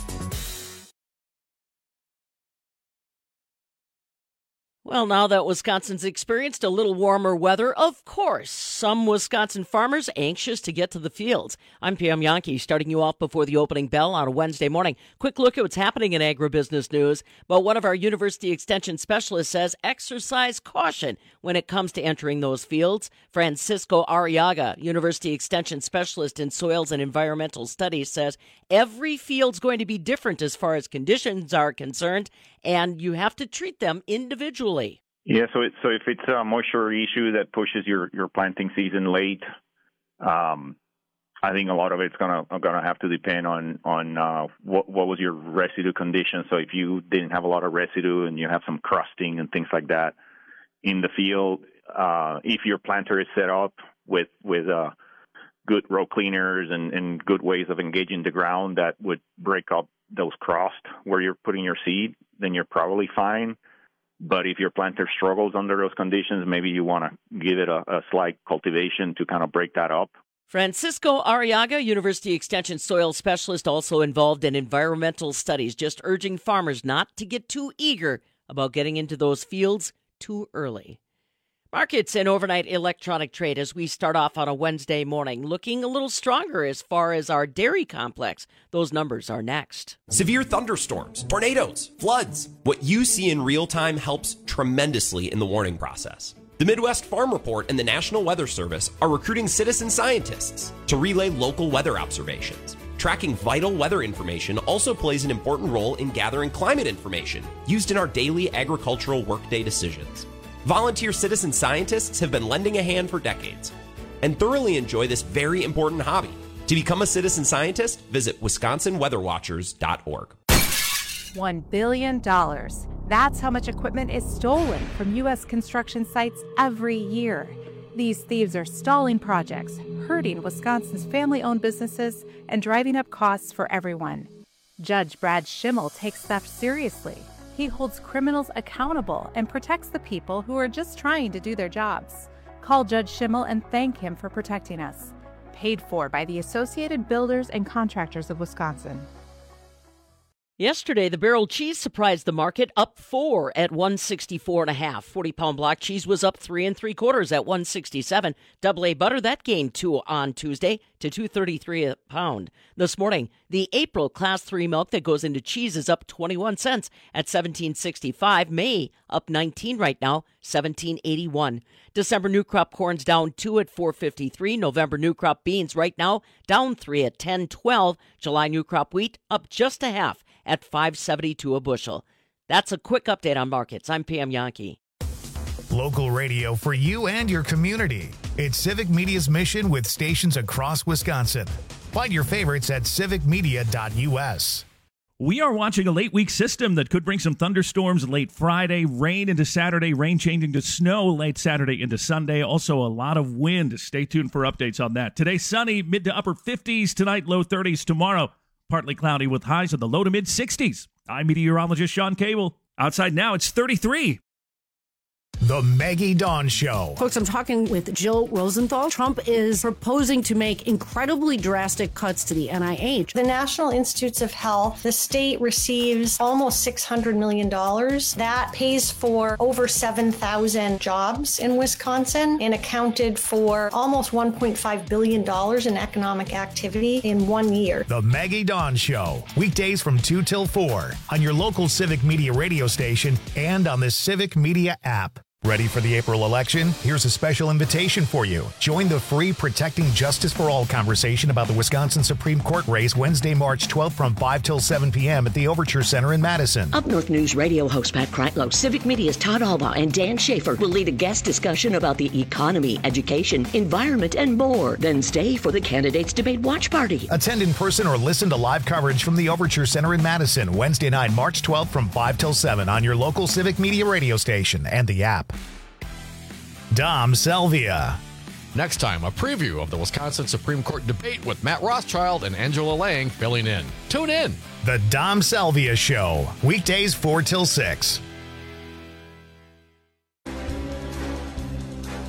[SPEAKER 8] Well, now that Wisconsin's experienced a little warmer weather, of course, some Wisconsin farmers anxious to get to the fields. I'm Pam Yankee, starting you off before the opening bell on a Wednesday morning. Quick look at what's happening in agribusiness news. But one of our University Extension specialists says exercise caution when it comes to entering those fields. Francisco Arriaga, University Extension specialist in soils and environmental studies, says every field's going to be different as far as conditions are concerned, and you have to treat them individually.
[SPEAKER 9] Yeah, so it, so if it's a moisture issue that pushes your, your planting season late, um, I think a lot of it's gonna gonna have to depend on on uh, what what was your residue condition. So if you didn't have a lot of residue and you have some crusting and things like that in the field, uh, if your planter is set up with with uh, good row cleaners and, and good ways of engaging the ground that would break up those crusts where you're putting your seed, then you're probably fine. But if your planter struggles under those conditions, maybe you want to give it a, a slight cultivation to kind of break that up.
[SPEAKER 8] Francisco Arriaga, University Extension soil specialist, also involved in environmental studies, just urging farmers not to get too eager about getting into those fields too early. Markets and overnight electronic trade as we start off on a Wednesday morning, looking a little stronger as far as our dairy complex. Those numbers are next.
[SPEAKER 10] Severe thunderstorms, tornadoes, floods. What you see in real time helps tremendously in the warning process. The Midwest Farm Report and the National Weather Service are recruiting citizen scientists to relay local weather observations. Tracking vital weather information also plays an important role in gathering climate information used in our daily agricultural workday decisions. Volunteer citizen scientists have been lending a hand for decades and thoroughly enjoy this very important hobby. To become a citizen scientist, visit wisconsin weather watchers dot org.
[SPEAKER 24] One billion dollars. That's how much equipment is stolen from U S construction sites every year. These thieves are stalling projects, hurting Wisconsin's family-owned businesses, and driving up costs for everyone. Judge Brad Schimmel takes theft seriously. He holds criminals accountable and protects the people who are just trying to do their jobs. Call Judge Schimmel and thank him for protecting us. Paid for by the Associated Builders and Contractors of Wisconsin.
[SPEAKER 8] Yesterday, the barrel cheese surprised the market, up four at one sixty-four and a half. forty-pound block cheese was up three and three quarters at one sixty-seven. Double A butter, that gained two on Tuesday to two thirty-three a pound. This morning, the April Class three milk that goes into cheese is up twenty-one cents at seventeen sixty-five. May up nineteen right now, seventeen eighty-one. December new crop corn's down two at four fifty-three. November new crop beans right now down three at ten twelve. July new crop wheat up just a half at five seventy-two a bushel. That's a quick update on markets. I'm Pam Yankee.
[SPEAKER 1] Local radio for you and your community. It's Civic Media's mission with stations across Wisconsin. Find your favorites at civic media dot u s.
[SPEAKER 17] We are watching a late week system that could bring some thunderstorms late Friday, rain into Saturday, rain changing to snow late Saturday into Sunday. Also a lot of wind. Stay tuned for updates on that. Today, sunny, mid to upper fifties. Tonight, low thirties. Tomorrow, partly cloudy with highs in the low to mid sixties. I'm meteorologist Sean Cable. Outside now, it's thirty-three.
[SPEAKER 1] The Maggie Dawn Show.
[SPEAKER 25] Folks, I'm talking with Jill Rosenthal. Trump is proposing to make incredibly drastic cuts to the N I H.
[SPEAKER 26] The National Institutes of Health, the state receives almost six hundred million dollars. That pays for over seven thousand jobs in Wisconsin and accounted for almost one point five billion dollars in economic activity in one year.
[SPEAKER 1] The Maggie Dawn Show. Weekdays from two till four on your local Civic Media radio station and on the Civic Media app. Ready for the April election? Here's a special invitation for you. Join the free Protecting Justice for All conversation about the Wisconsin Supreme Court race Wednesday, March twelfth from five till seven p.m. at the Overture Center in Madison.
[SPEAKER 27] Up North News radio host Pat Kreitlow, Civic Media's Todd Alba, and Dan Schaefer will lead a guest discussion about the economy, education, environment, and more. Then stay for the Candidates Debate Watch Party.
[SPEAKER 1] Attend in person or listen to live coverage from the Overture Center in Madison Wednesday night, March twelfth from five till seven on your local Civic Media radio station and the app. Dom Salvia.
[SPEAKER 28] Next time, a preview of the Wisconsin Supreme Court debate with Matt Rothschild and Angela Lang filling in. Tune in.
[SPEAKER 1] The Dom Salvia Show. Weekdays four till six.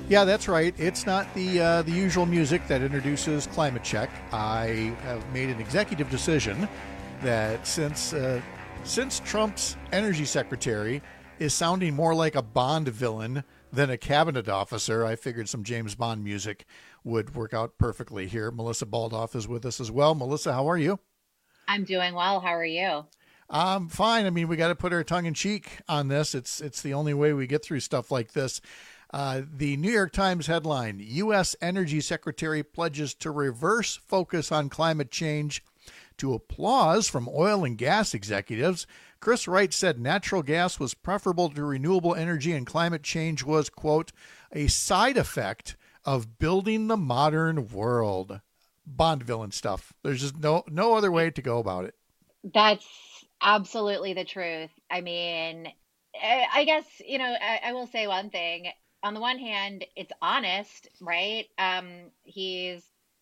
[SPEAKER 20] Yeah, that's right. It's not the uh, the usual music that introduces Climate Check. I have made an executive decision that since uh, since Trump's energy secretary is sounding more like a Bond villain than a cabinet officer, I figured some James Bond music would work out perfectly here. Melissa Baldoff is with us as well. Melissa, how are you?
[SPEAKER 2] I'm doing well. How are you?
[SPEAKER 20] Um, fine. I mean, we got to put our tongue in cheek on this. It's it's the only way we get through stuff like this. Uh, the New York Times headline, U S Energy Secretary pledges to reverse focus on climate change. To applause from oil and gas executives, Chris Wright said natural gas was preferable to renewable energy and climate change was, quote, a side effect of building the modern world. Bond villain stuff. There's just no no other way to go about it.
[SPEAKER 2] That's absolutely the truth. I mean, I, I guess, you know, I, I will say one thing. On the one hand, it's honest, right? Um, he's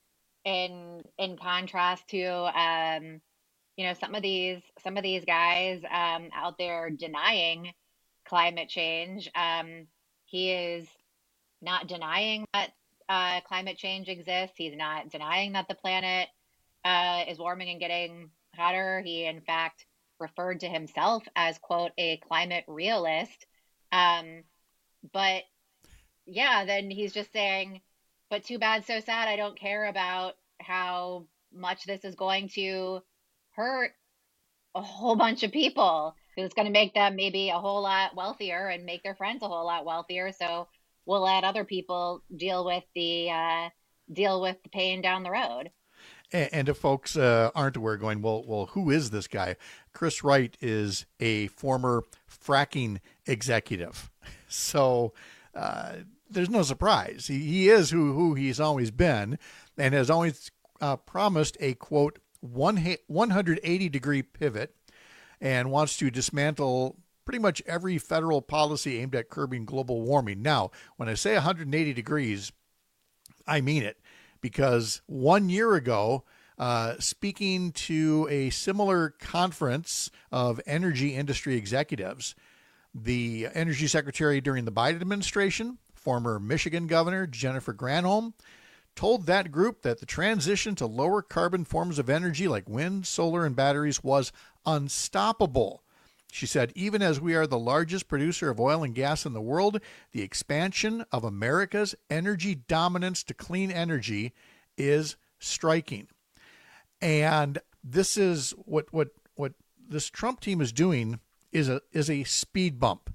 [SPEAKER 2] in in contrast to um, you know, some of these some of these guys um, out there denying climate change. Um, he is not denying that uh, climate change exists. He's not denying that the planet uh, is warming and getting hotter. He, in fact, referred to himself as, quote, a climate realist. Um, but yeah, then he's just saying, but too bad, so sad. I don't care about how much this is going to hurt a whole bunch of people. It's going to make them maybe a whole lot wealthier and make their friends a whole lot wealthier. So we'll let other people deal with the uh, deal with the pain down the road.
[SPEAKER 20] And, and if folks uh, aren't aware, going, well, well, who is this guy? Chris Wright is a former fracking executive. So uh, there's no surprise. He, he is who, who he's always been and has always uh, promised a, quote, one hundred eighty degree pivot and wants to dismantle pretty much every federal policy aimed at curbing global warming. Now, when I say one hundred eighty degrees, I mean it, because one year ago, uh, speaking to a similar conference of energy industry executives, the energy secretary during the Biden administration, former Michigan Governor Jennifer Granholm, told that group that the transition to lower carbon forms of energy like wind, solar, and batteries was unstoppable. She said, even as we are the largest producer of oil and gas in the world, the expansion of America's energy dominance to clean energy is striking. And this is what what what this Trump team is doing is a is a speed bump.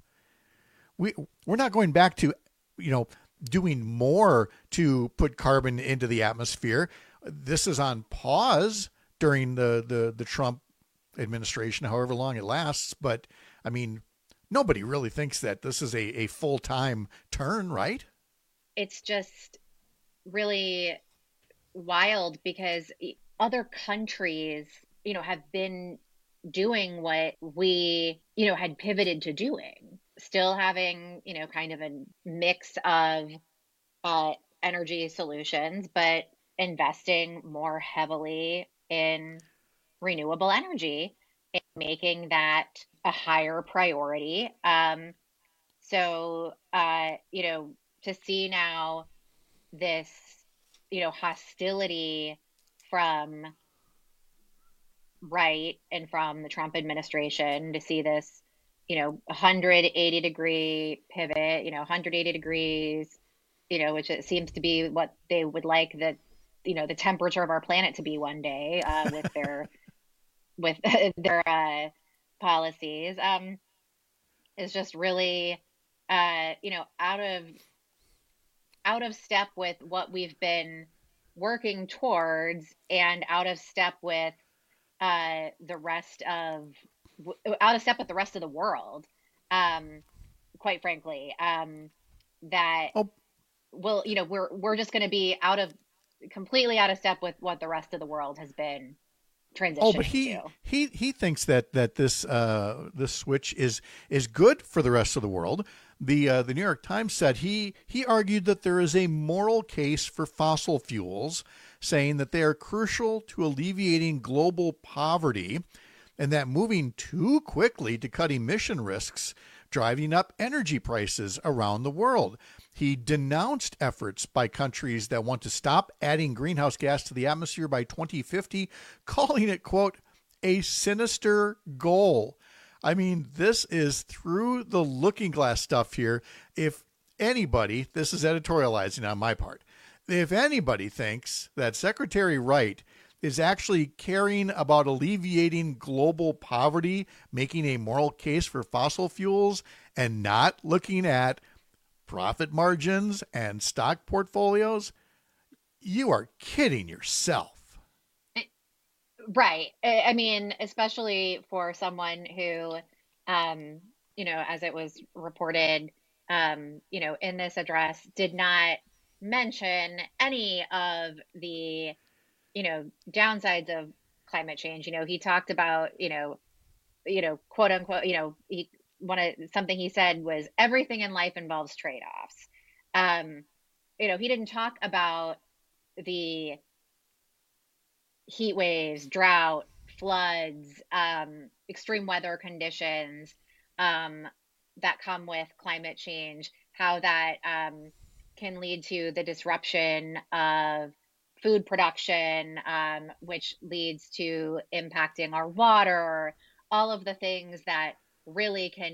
[SPEAKER 20] We we're not going back to, you know, doing more to put carbon into the atmosphere. This is on pause during the, the, the Trump administration, however long it lasts. But, I mean, nobody really thinks that this is a, a full-time turn, right?
[SPEAKER 2] It's just really wild because other countries, you know, have been doing what we, you know, had pivoted to doing. Still having, you know, kind of a mix of uh, energy solutions, but investing more heavily in renewable energy and making that a higher priority. Um, so, uh, you know, to see now this, you know, hostility from Wright and from the Trump administration, to see this, you know, one hundred eighty degree pivot, you know, one hundred eighty degrees, you know, which it seems to be what they would like the, you know, the temperature of our planet to be one day uh, with their, with their uh, policies, um, is just really, uh, you know, out of, out of step with what we've been working towards and out of step with uh, the rest of, out of step with the rest of the world, um, quite frankly, um, that oh. will, you know, we're, we're just going to be out of, completely out of step with what the rest of the world has been transitioning
[SPEAKER 20] Oh, but he,
[SPEAKER 2] to.
[SPEAKER 20] he, he thinks that, that this, uh, this switch is, is good for the rest of the world. The, uh, the New York Times said he, he argued that there is a moral case for fossil fuels, saying that they are crucial to alleviating global poverty, and that moving too quickly to cut emission risks driving up energy prices around the world. He denounced efforts by countries that want to stop adding greenhouse gas to the atmosphere by twenty fifty, calling it, quote, a sinister goal. I mean, this is through the looking glass stuff here. If anybody, this is editorializing on my part, if anybody thinks that Secretary Wright is actually caring about alleviating global poverty, making a moral case for fossil fuels, and not looking at profit margins and stock portfolios, you are kidding yourself.
[SPEAKER 2] Right. I I mean, especially for someone who, um, you know, as it was reported, um, you know, in this address, did not mention any of the, you know, downsides of climate change. You know, he talked about, you know, you know, quote unquote, you know, he one of something he said was everything in life involves trade-offs. Um, you know, he didn't talk about the heat waves, drought, floods, um, extreme weather conditions um, that come with climate change, how that um, can lead to the disruption of food production, um, which leads to impacting our water, all of the things that really can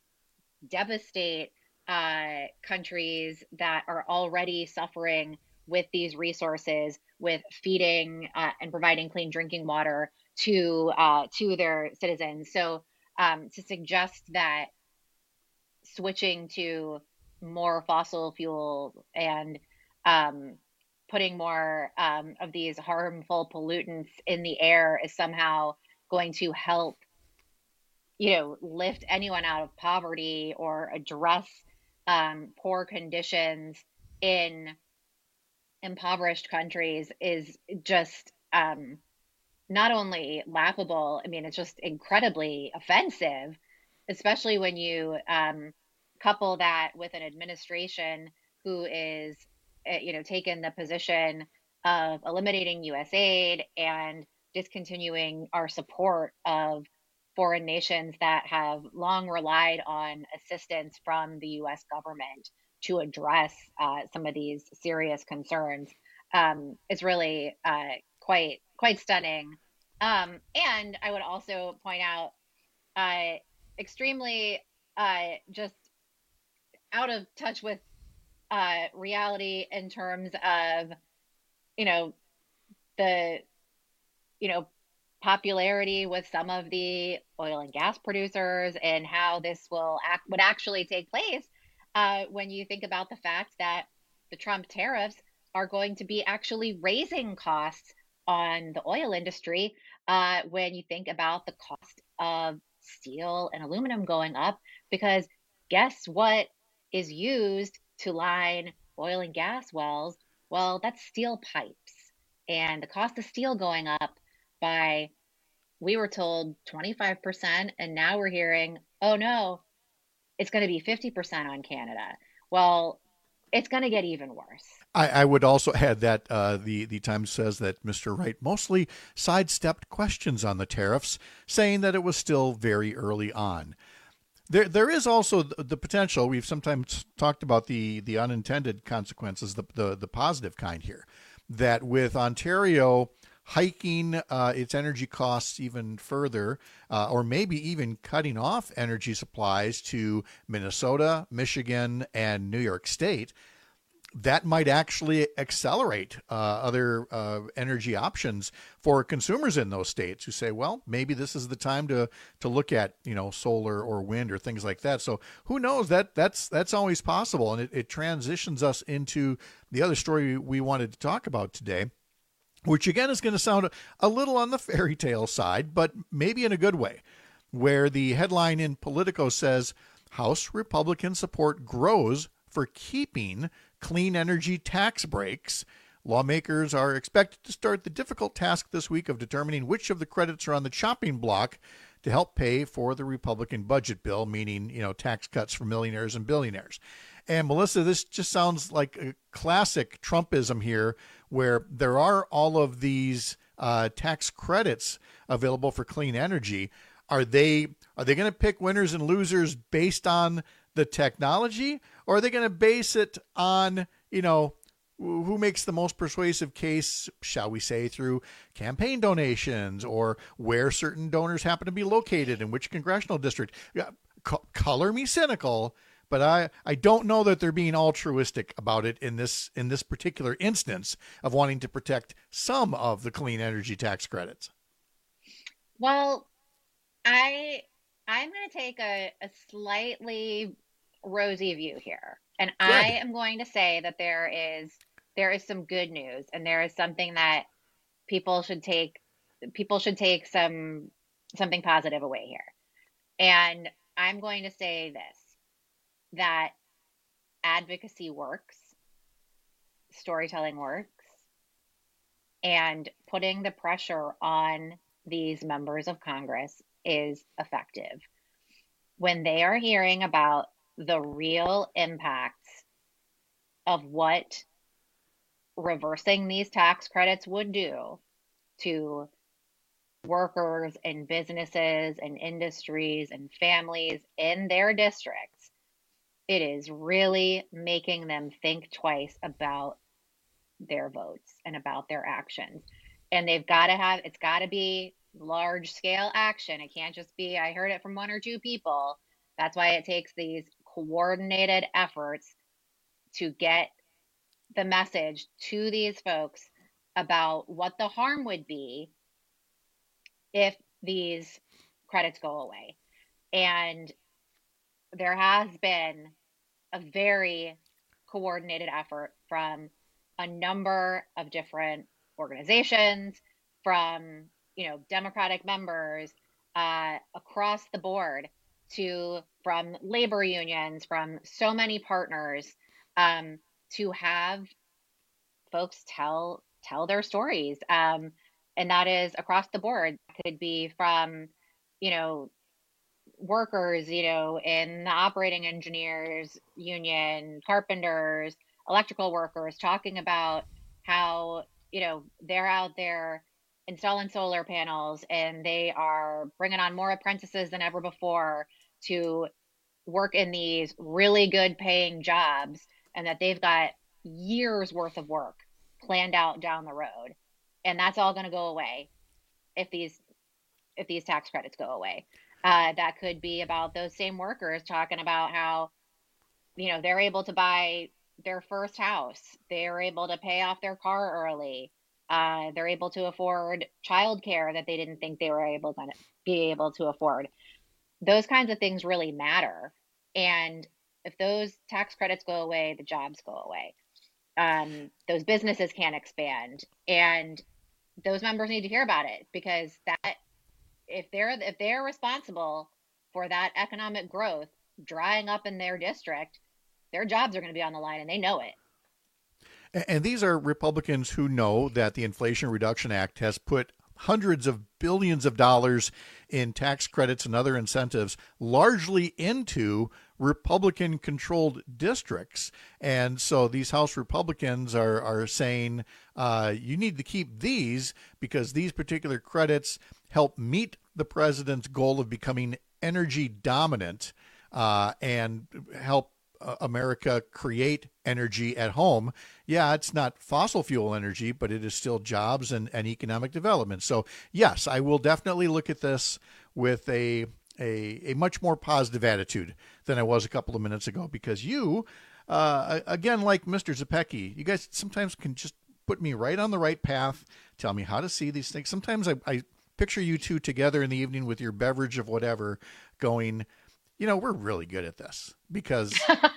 [SPEAKER 2] devastate uh, countries that are already suffering with these resources, with feeding uh, and providing clean drinking water to uh, to their citizens. So um, to suggest that switching to more fossil fuel and um, putting more um, of these harmful pollutants in the air is somehow going to help, you know, lift anyone out of poverty or address um, poor conditions in impoverished countries is just um, not only laughable. I mean, it's just incredibly offensive, especially when you um, couple that with an administration who is, uh, you know, taken the position of eliminating U S aid and discontinuing our support of foreign nations that have long relied on assistance from the U S government to address uh, some of these serious concerns. Um, it's really uh, quite quite stunning. Um, and I would also point out uh, extremely uh, just out of touch with uh, reality in terms of, you know, the, you know, popularity with some of the oil and gas producers and how this will act would actually take place. Uh, when you think about the fact that the Trump tariffs are going to be actually raising costs on the oil industry, uh, when you think about the cost of steel and aluminum going up, because guess what is used to line oil and gas wells? Well, that's steel pipes. And the cost of steel going up by, we were told twenty-five percent, and now we're hearing, oh no, it's going to be fifty percent on Canada. Well, it's going to get even worse.
[SPEAKER 20] I, I would also add that uh, the, the Times says that Mister Wright mostly sidestepped questions on the tariffs, saying that it was still very early on. There, there is also the, the potential, we've sometimes talked about the, the unintended consequences, the, the, the positive kind here, that with Ontario hiking uh, its energy costs even further, uh, or maybe even cutting off energy supplies to Minnesota, Michigan, and New York State, that might actually accelerate uh, other uh, energy options for consumers in those states who say, well, maybe this is the time to to look at, you know, solar or wind or things like that. So who knows? That that's that's always possible, and it, it transitions us into the other story we wanted to talk about today, which again is going to sound a little on the fairy tale side, but maybe in a good way, where the headline in Politico says, House Republican support grows for keeping clean energy tax breaks. Lawmakers are expected to start the difficult task this week of determining which of the credits are on the chopping block to help pay for the Republican budget bill, meaning, you know, tax cuts for millionaires and billionaires. And Melissa, this just sounds like a classic Trumpism here, where there are all of these uh, tax credits available for clean energy. are they are they going to pick winners and losers based on the technology, or are they going to base it on, you know, who makes the most persuasive case, shall we say, through campaign donations or where certain donors happen to be located in which congressional district? C- color me cynical, but I, I don't know that they're being altruistic about it in this in this particular instance of wanting to protect some of the clean energy tax credits.
[SPEAKER 2] Well, I I'm going to take a, a slightly rosy view here, and Good. I am going to say that there is there is some good news, and there is something that people should take people should take some something positive away here. And I'm going to say this, that advocacy works, storytelling works, and putting the pressure on these members of Congress is effective. When they are hearing about the real impacts of what reversing these tax credits would do to workers and businesses and industries and families in their districts, it is really making them think twice about their votes and about their actions. And they've got to have, it's got to be large scale action. It can't just be, I heard it from one or two people. That's why it takes these coordinated efforts to get the message to these folks about what the harm would be if these credits go away. And there has been a very coordinated effort from a number of different organizations, from, you know, Democratic members uh, across the board, to from labor unions, from so many partners, um, to have folks tell tell their stories. Um, and that is across the board. It could be from, you know, workers, you know, in the operating engineers union, carpenters, electrical workers, talking about how, you know, they're out there installing solar panels and they are bringing on more apprentices than ever before to work in these really good paying jobs, and that they've got years worth of work planned out down the road. And that's all going to go away if these if these tax credits go away. Uh, that could be about those same workers talking about how, you know, they're able to buy their first house. They're able to pay off their car early. Uh, they're able to afford childcare that they didn't think they were able to be able to afford. Those kinds of things really matter. And if those tax credits go away, the jobs go away. Um, those businesses can't expand, and those members need to hear about it, because that if they're if they're responsible for that economic growth drying up in their district, their jobs are going to be on the line, and they know it.
[SPEAKER 20] And these are Republicans who know that the Inflation Reduction Act has put hundreds of billions of dollars in tax credits and other incentives largely into Republican-controlled districts. And so these House Republicans are, are saying, uh, you need to keep these because these particular credits help meet the president's goal of becoming energy dominant uh, and help uh, America create energy at home. Yeah, it's not fossil fuel energy, but it is still jobs and, and economic development. So yes, I will definitely look at this with a, a, a much more positive attitude than I was a couple of minutes ago, because you, uh, again, like Mister Zepecki, you guys sometimes can just put me right on the right path, tell me how to see these things. Sometimes I, I picture you two together in the evening with your beverage of whatever going, you know, we're really good at this, because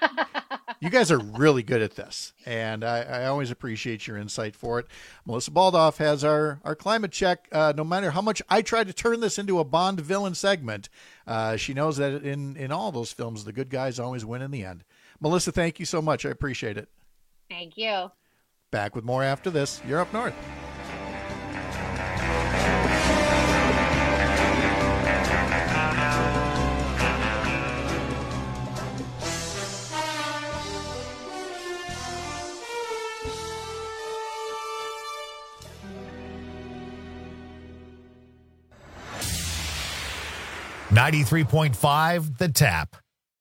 [SPEAKER 20] you guys are really good at this. And I, I always appreciate your insight for it. Melissa Baldoff has our, our climate check. Uh, no matter how much I try to turn this into a Bond villain segment, uh, she knows that in, in all those films, the good guys always win in the end. Melissa, thank you so much. I appreciate it.
[SPEAKER 2] Thank you.
[SPEAKER 20] Back with more after this. You're Up North.
[SPEAKER 1] ninety-three point five The Tap.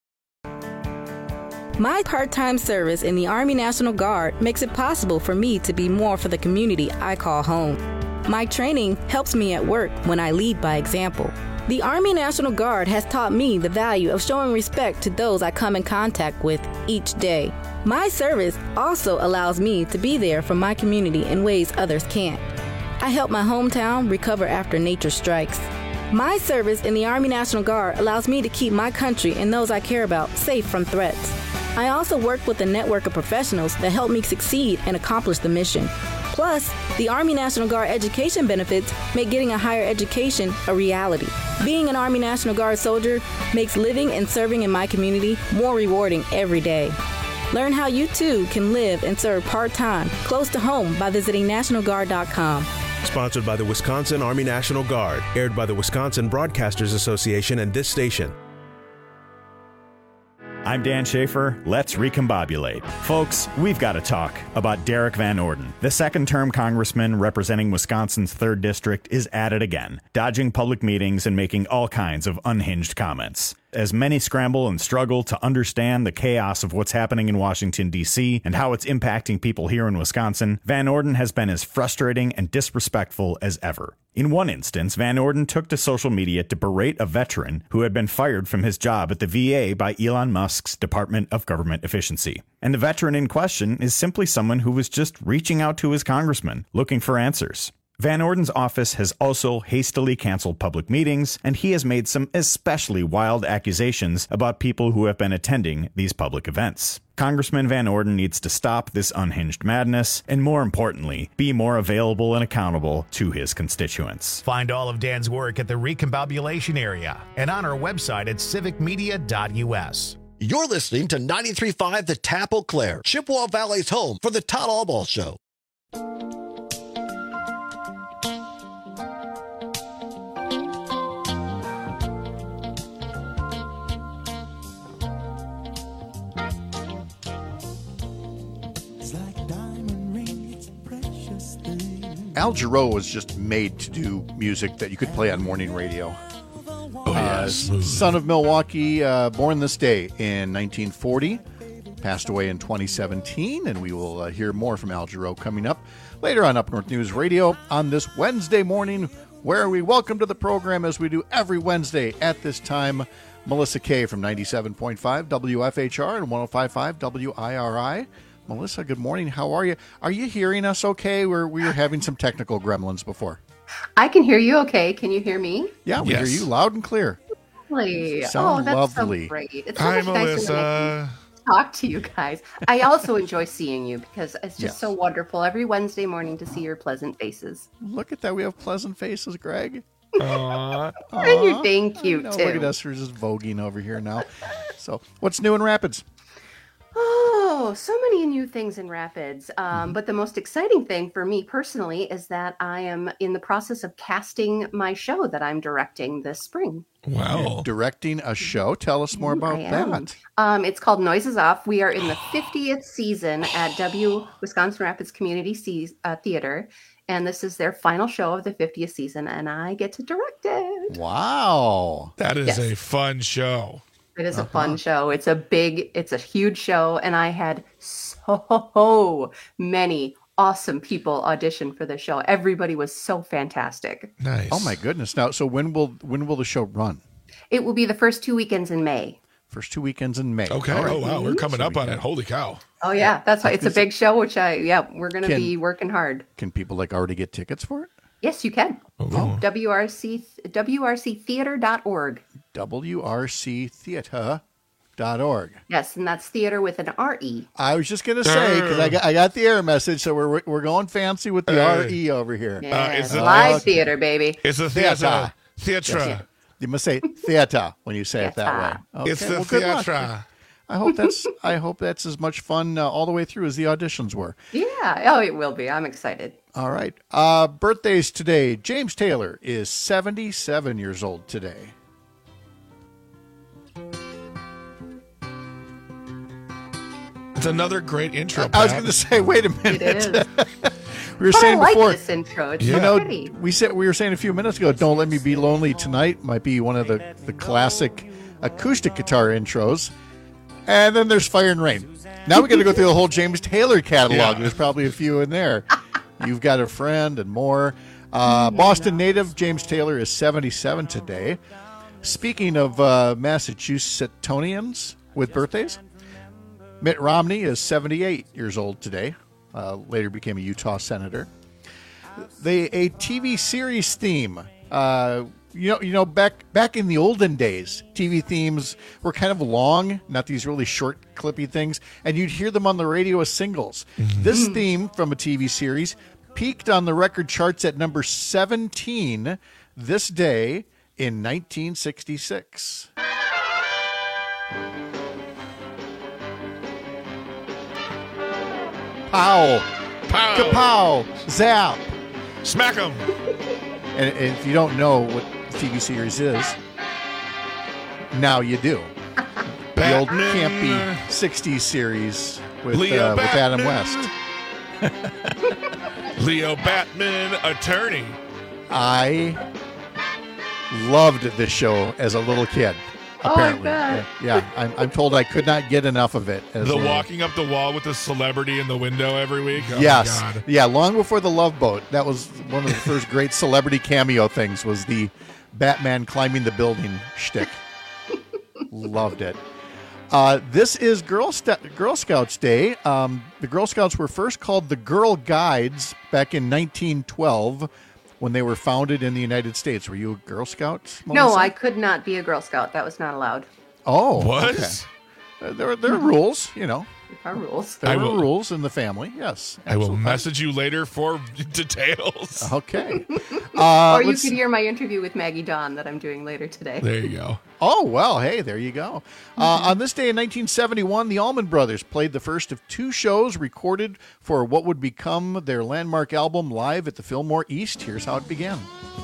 [SPEAKER 3] My part-time service in the Army National Guard makes it possible for me to be more for the community I call home. My training helps me at work when I lead by example. The Army National Guard has taught me the value of showing respect to those I come in contact with each day. My service also allows me to be there for my community in ways others can't. I help my hometown recover after nature strikes. My service in the Army National Guard allows me to keep my country and those I care about safe from threats. I also work with a network of professionals that help me succeed and accomplish the mission. Plus, the Army National Guard education benefits make getting a higher education a reality. Being an Army National Guard soldier makes living and serving in my community more rewarding every day. Learn how you too can live and serve part-time, close to home by visiting national guard dot com.
[SPEAKER 11] Sponsored by the Wisconsin Army National Guard. Aired by the Wisconsin Broadcasters Association and this station.
[SPEAKER 12] I'm Dan Schaefer. Let's recombobulate. Folks, we've got to talk about Derek Van Orden. The second-term congressman representing Wisconsin's third District is at it again, dodging public meetings and making all kinds of unhinged comments. As many scramble and struggle to understand the chaos of what's happening in Washington, D C, and how it's impacting people here in Wisconsin, Van Orden has been as frustrating and disrespectful as ever. In one instance, Van Orden took to social media to berate a veteran who had been fired from his job at the V A by Elon Musk's Department of Government Efficiency. And the veteran in question is simply someone who was just reaching out to his congressman, looking for answers. Van Orden's office has also hastily canceled public meetings, and he has made some especially wild accusations about people who have been attending these public events. Congressman Van Orden needs to stop this unhinged madness, and more importantly, be more available and accountable to his constituents.
[SPEAKER 1] Find all of Dan's work at the Recombobulation Area and on our website at civic media dot u s.
[SPEAKER 13] You're listening to ninety-three point five The Tap Eau Claire, Chippewa Valley's home for the Todd Albaugh Show.
[SPEAKER 20] Al Jarreau was just made to do music that you could play on morning radio.
[SPEAKER 21] Oh,
[SPEAKER 20] uh,
[SPEAKER 21] yes.
[SPEAKER 20] Son of Milwaukee, uh, born this day in nineteen forty, passed away in twenty seventeen, and we will uh, hear more from Al Jarreau coming up later on Up North News Radio on this Wednesday morning, where we welcome to the program, as we do every Wednesday at this time, Melissa Kay from ninety-seven point five W F H R and one oh five point five W I R I. Melissa, good morning. How are you? Are you hearing us okay? We're, we were having some technical gremlins before.
[SPEAKER 14] I can hear you okay. Can you hear me?
[SPEAKER 20] Yeah, we
[SPEAKER 21] Yes.
[SPEAKER 20] hear you loud and clear.
[SPEAKER 14] Lovely.
[SPEAKER 20] Sound
[SPEAKER 14] oh, that's
[SPEAKER 20] lovely.
[SPEAKER 14] so great. It's
[SPEAKER 21] Hi,
[SPEAKER 14] so much nicer when I
[SPEAKER 21] Melissa.
[SPEAKER 14] can talk to you guys. I also enjoy seeing you because it's just
[SPEAKER 20] Yes.
[SPEAKER 14] so wonderful every Wednesday morning to see your pleasant faces.
[SPEAKER 20] Look at that. We have pleasant faces, Greg.
[SPEAKER 21] Aw.
[SPEAKER 14] And you're dang cute,
[SPEAKER 20] No,
[SPEAKER 14] too.
[SPEAKER 20] look at us. We're just voguing over here now. So, what's new in Rapids?
[SPEAKER 14] Oh, so many new things in Rapids. Um, But the most exciting thing for me personally is that I am in the process of casting my show that I'm directing this spring.
[SPEAKER 20] You're directing a show. Tell us more about
[SPEAKER 14] I am.
[SPEAKER 20] that.
[SPEAKER 14] Um, it's called Noises Off. We are in the fiftieth season at W Wisconsin Rapids Community Se- uh, Theater, and this is their final show of the fiftieth season, and I get to direct it.
[SPEAKER 20] Wow.
[SPEAKER 21] That is
[SPEAKER 14] Yes.
[SPEAKER 21] a fun show.
[SPEAKER 14] It is a
[SPEAKER 20] Uh-huh.
[SPEAKER 14] fun show. It's a big, it's a huge show, and I had so many awesome people audition for the show. Everybody was so fantastic.
[SPEAKER 21] Nice.
[SPEAKER 20] Oh my goodness. Now, so when will when will the show run?
[SPEAKER 14] It will be the first two weekends in May.
[SPEAKER 20] First two weekends in May.
[SPEAKER 21] Okay.
[SPEAKER 20] All right.
[SPEAKER 21] Oh, wow. We're coming
[SPEAKER 20] So
[SPEAKER 21] up
[SPEAKER 20] we
[SPEAKER 21] on
[SPEAKER 20] can-
[SPEAKER 21] it. Holy cow.
[SPEAKER 14] Oh yeah, that's why it's a
[SPEAKER 20] Is-
[SPEAKER 14] big show. Which I yeah, we're gonna
[SPEAKER 20] Can-
[SPEAKER 14] be working hard.
[SPEAKER 20] Can people like already get tickets for it?
[SPEAKER 14] Yes, you can.
[SPEAKER 21] Oh.
[SPEAKER 14] W R C W R C theater dot org.
[SPEAKER 20] W R C theater dot org.
[SPEAKER 14] Yes, and that's theater with an R E.
[SPEAKER 20] I was just gonna say, because I got I got the error message, so we're we're going fancy with the
[SPEAKER 21] Uh,
[SPEAKER 20] R E over here.
[SPEAKER 14] Yes,
[SPEAKER 21] is it-
[SPEAKER 14] live
[SPEAKER 20] uh,
[SPEAKER 14] theater, baby.
[SPEAKER 21] It's a
[SPEAKER 20] Theater.
[SPEAKER 21] theater. Theatre.
[SPEAKER 20] Yes. You must say theater when you say it that way.
[SPEAKER 21] It's
[SPEAKER 20] Okay,
[SPEAKER 21] the
[SPEAKER 20] well, good luck.
[SPEAKER 21] theatre.
[SPEAKER 20] I hope that's I hope that's as much fun uh, all the way through as the auditions were.
[SPEAKER 14] Yeah. Oh, it will be. I'm excited.
[SPEAKER 20] All right. Uh, birthdays today. James Taylor is seventy-seven years old today.
[SPEAKER 21] It's another great intro.
[SPEAKER 20] I was
[SPEAKER 21] Pat.
[SPEAKER 20] going to say, wait a minute.
[SPEAKER 14] It is.
[SPEAKER 20] We were
[SPEAKER 14] But
[SPEAKER 20] saying
[SPEAKER 14] I like
[SPEAKER 20] before,
[SPEAKER 14] this intro. It's
[SPEAKER 20] you
[SPEAKER 14] so
[SPEAKER 20] know,
[SPEAKER 14] pretty.
[SPEAKER 20] we said we were saying a few minutes ago, "Don't Let Me Be Lonely Tonight" might be one of the, the classic acoustic guitar intros. And then there's Fire and Rain. Now we got to go through the whole James Taylor catalog.
[SPEAKER 21] Yeah.
[SPEAKER 20] There's probably a few in there. You've Got a Friend and more. Uh, Boston native James Taylor is seventy-seven today. Speaking of uh, Massachusettsians with birthdays, Mitt Romney is seventy-eight years old today. Uh, later became a Utah senator. They a T V series theme. Uh, you know, you know, back back in the olden days, T V themes were kind of long, not these really short, clippy things, and you'd hear them on the radio as singles. Mm-hmm. This theme from a T V series peaked on the record charts at number seventeen this day in nineteen sixty-six. Pow!
[SPEAKER 21] Pow!
[SPEAKER 20] Kapow! Zap!
[SPEAKER 21] Smack 'em!
[SPEAKER 20] And, and if you don't know what the T V series is, now you do. The old campy sixties series with, uh, with Adam West.
[SPEAKER 21] Leo Batman, attorney.
[SPEAKER 20] I loved this show as a little kid. Apparently,
[SPEAKER 14] oh, I bet.
[SPEAKER 20] yeah. I'm, I'm told I could not get enough of it. As
[SPEAKER 21] the
[SPEAKER 20] a,
[SPEAKER 21] walking up the wall with the celebrity in the window every week. Oh
[SPEAKER 20] yes,
[SPEAKER 21] my God.
[SPEAKER 20] yeah. Long before the Love Boat, that was one of the first great celebrity cameo things. Was the Batman climbing the building shtick. Loved it. Uh, this is Girl, St- Girl Scouts Day. Um, the Girl Scouts were first called the Girl Guides back in nineteen twelve. When they were founded in the United States. Were you a Girl Scout, Melissa?
[SPEAKER 14] No, I could not be a Girl Scout. That was not allowed.
[SPEAKER 20] Oh,
[SPEAKER 21] what?
[SPEAKER 20] Okay. Uh, there, there are rules, you know.
[SPEAKER 14] There are rules.
[SPEAKER 20] There
[SPEAKER 21] I
[SPEAKER 20] are
[SPEAKER 21] will,
[SPEAKER 20] rules in the family, yes.
[SPEAKER 21] I will
[SPEAKER 20] absolutely.
[SPEAKER 21] message you later for details.
[SPEAKER 20] Okay. Uh,
[SPEAKER 14] or you could hear my interview with Maggie Dawn that I'm doing later today.
[SPEAKER 21] There you go.
[SPEAKER 20] Oh, well, hey, there you go. Uh, on this day in nineteen seventy-one, the Allman Brothers played the first of two shows recorded for what would become their landmark album live at the Fillmore East. Here's how it began.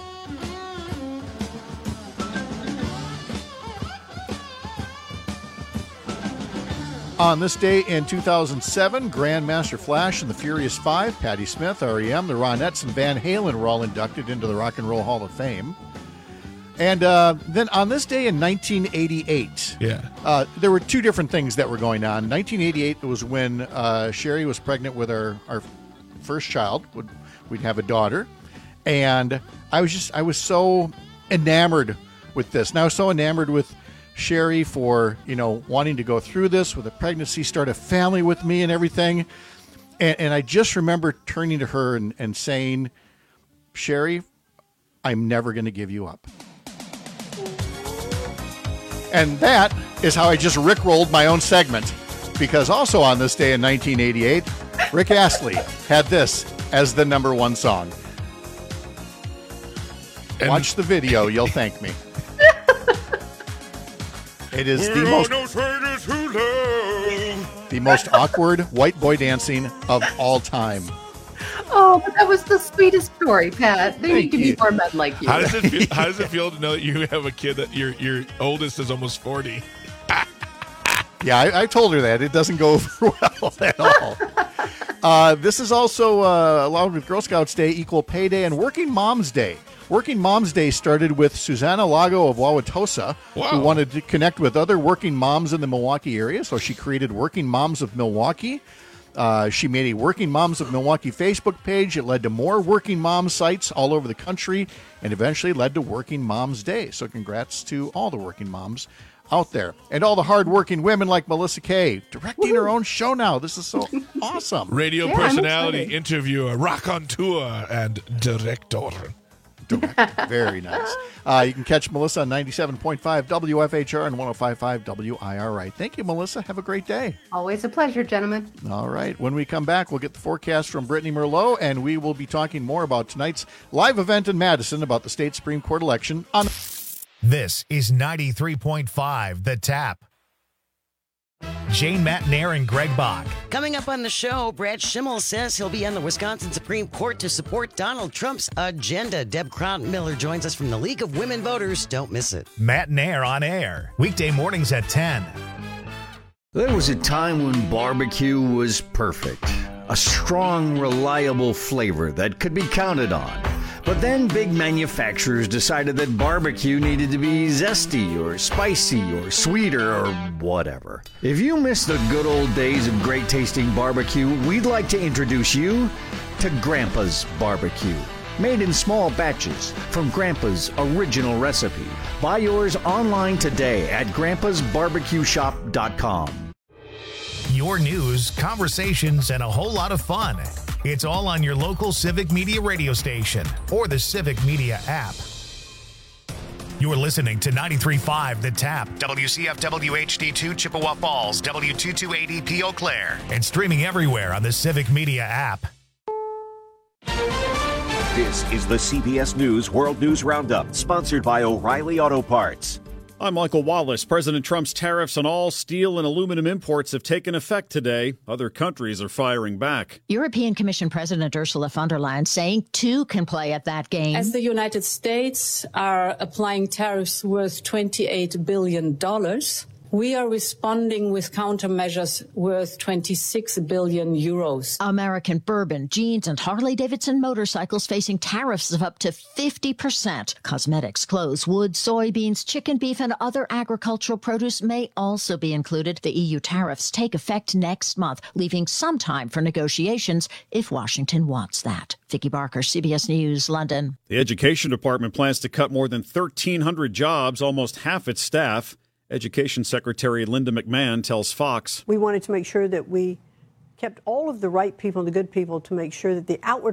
[SPEAKER 20] On this day in two thousand seven, Grandmaster Flash and the Furious Five, Patti Smith, R E M, the Ronettes, and Van Halen were all inducted into the Rock and Roll Hall of Fame. And uh, then on this day in nineteen eighty-eight,
[SPEAKER 21] yeah,
[SPEAKER 20] uh, there were two different things that were going on. nineteen eighty-eight was when uh, Sherry was pregnant with our, our first child. We'd have a daughter. And I was just, I was so enamored with this. And I was so enamored with Sherry for, you know, wanting to go through this with a pregnancy, start a family with me and everything. And, and I just remember turning to her and, and saying, Sherry, I'm never going to give you up. And that is how I just rickrolled my own segment. Because also on this day in nineteen eighty-eight, Rick Astley had this as the number one song. And watch the video, you'll thank me. It is the most the most awkward white boy dancing of all time.
[SPEAKER 14] Oh, but that was the sweetest story, Pat. There
[SPEAKER 20] Thank
[SPEAKER 14] need to be
[SPEAKER 20] you.
[SPEAKER 14] more men like you.
[SPEAKER 21] How does it feel, how does it feel to know that you have a kid that your your oldest is almost forty?
[SPEAKER 20] Yeah, I, I told her that. It doesn't go over well at all. uh, this is also, uh, along with Girl Scouts Day, Equal Pay Day, and Working Moms Day. Working Moms Day started with Susanna Lago of Wauwatosa,
[SPEAKER 21] Wow.
[SPEAKER 20] who wanted to connect with other working moms in the Milwaukee area, so she created Working Moms of Milwaukee. Uh, she made a Working Moms of Milwaukee Facebook page. It led to more Working Moms sites all over the country and eventually led to Working Moms Day. So congrats to all the working moms out there. And all the hard-working women like Melissa Kay, directing her own show now. This is so awesome.
[SPEAKER 21] Radio
[SPEAKER 14] Yeah,
[SPEAKER 21] personality,
[SPEAKER 14] I'm
[SPEAKER 21] interviewer, raconteur, and director.
[SPEAKER 20] Very nice. Uh, you can catch Melissa on ninety-seven point five W F H R and one oh five point five W I R I. Thank you, Melissa. Have a great day.
[SPEAKER 14] Always a pleasure, gentlemen.
[SPEAKER 20] All right. When we come back, we'll get the forecast from Brittany Merlot, and we will be talking more about tonight's live event in Madison about the state Supreme Court election. On
[SPEAKER 1] This is ninety-three point five The Tap. Jane Matnair and Greg Bach.
[SPEAKER 4] Coming up on the show, Brad Schimmel says he'll be on the Wisconsin Supreme Court to support Donald Trump's agenda. Deb Miller joins us from the League of Women Voters. Don't miss it.
[SPEAKER 1] Matnair on air. Weekday mornings at ten.
[SPEAKER 5] There was a time when barbecue was perfect. a strong, reliable flavor that could be counted on. But then big manufacturers decided that barbecue needed to be zesty or spicy or sweeter or whatever. If you miss the good old days of great tasting barbecue, we'd like to introduce you to Grandpa's Barbecue. Made in small batches from Grandpa's original recipe. Buy yours online today at grandpas barbecue shop dot com.
[SPEAKER 1] Your news, conversations, and a whole lot of fun. It's all on your local Civic Media radio station or the Civic Media app. You're listening to ninety-three point five The Tap, W C F W H D two Chippewa Falls, W two two eight E P Eau Claire, and streaming everywhere on the Civic Media app.
[SPEAKER 6] This is the C B S News World News Roundup, sponsored by O'Reilly Auto Parts.
[SPEAKER 7] I'm Michael Wallace. President Trump's tariffs on all steel and aluminum imports have taken effect today. Other countries are firing back.
[SPEAKER 15] European Commission President Ursula von der Leyen saying two can play at that game.
[SPEAKER 18] As the United States are applying tariffs worth twenty-eight billion dollars, we are responding with countermeasures worth twenty-six billion euros.
[SPEAKER 15] American bourbon, jeans, and Harley-Davidson motorcycles facing tariffs of up to fifty percent. Cosmetics, clothes, wood, soybeans, chicken, beef, and other agricultural produce may also be included. The E U tariffs take effect next month, leaving some time for negotiations if Washington wants that. Vicki Barker, C B S News, London.
[SPEAKER 7] The Education Department plans to cut more than thirteen hundred jobs, almost half its staff. Education Secretary Linda McMahon tells Fox.
[SPEAKER 19] We wanted to make sure that we kept all of the right people and the good people to make sure that the outward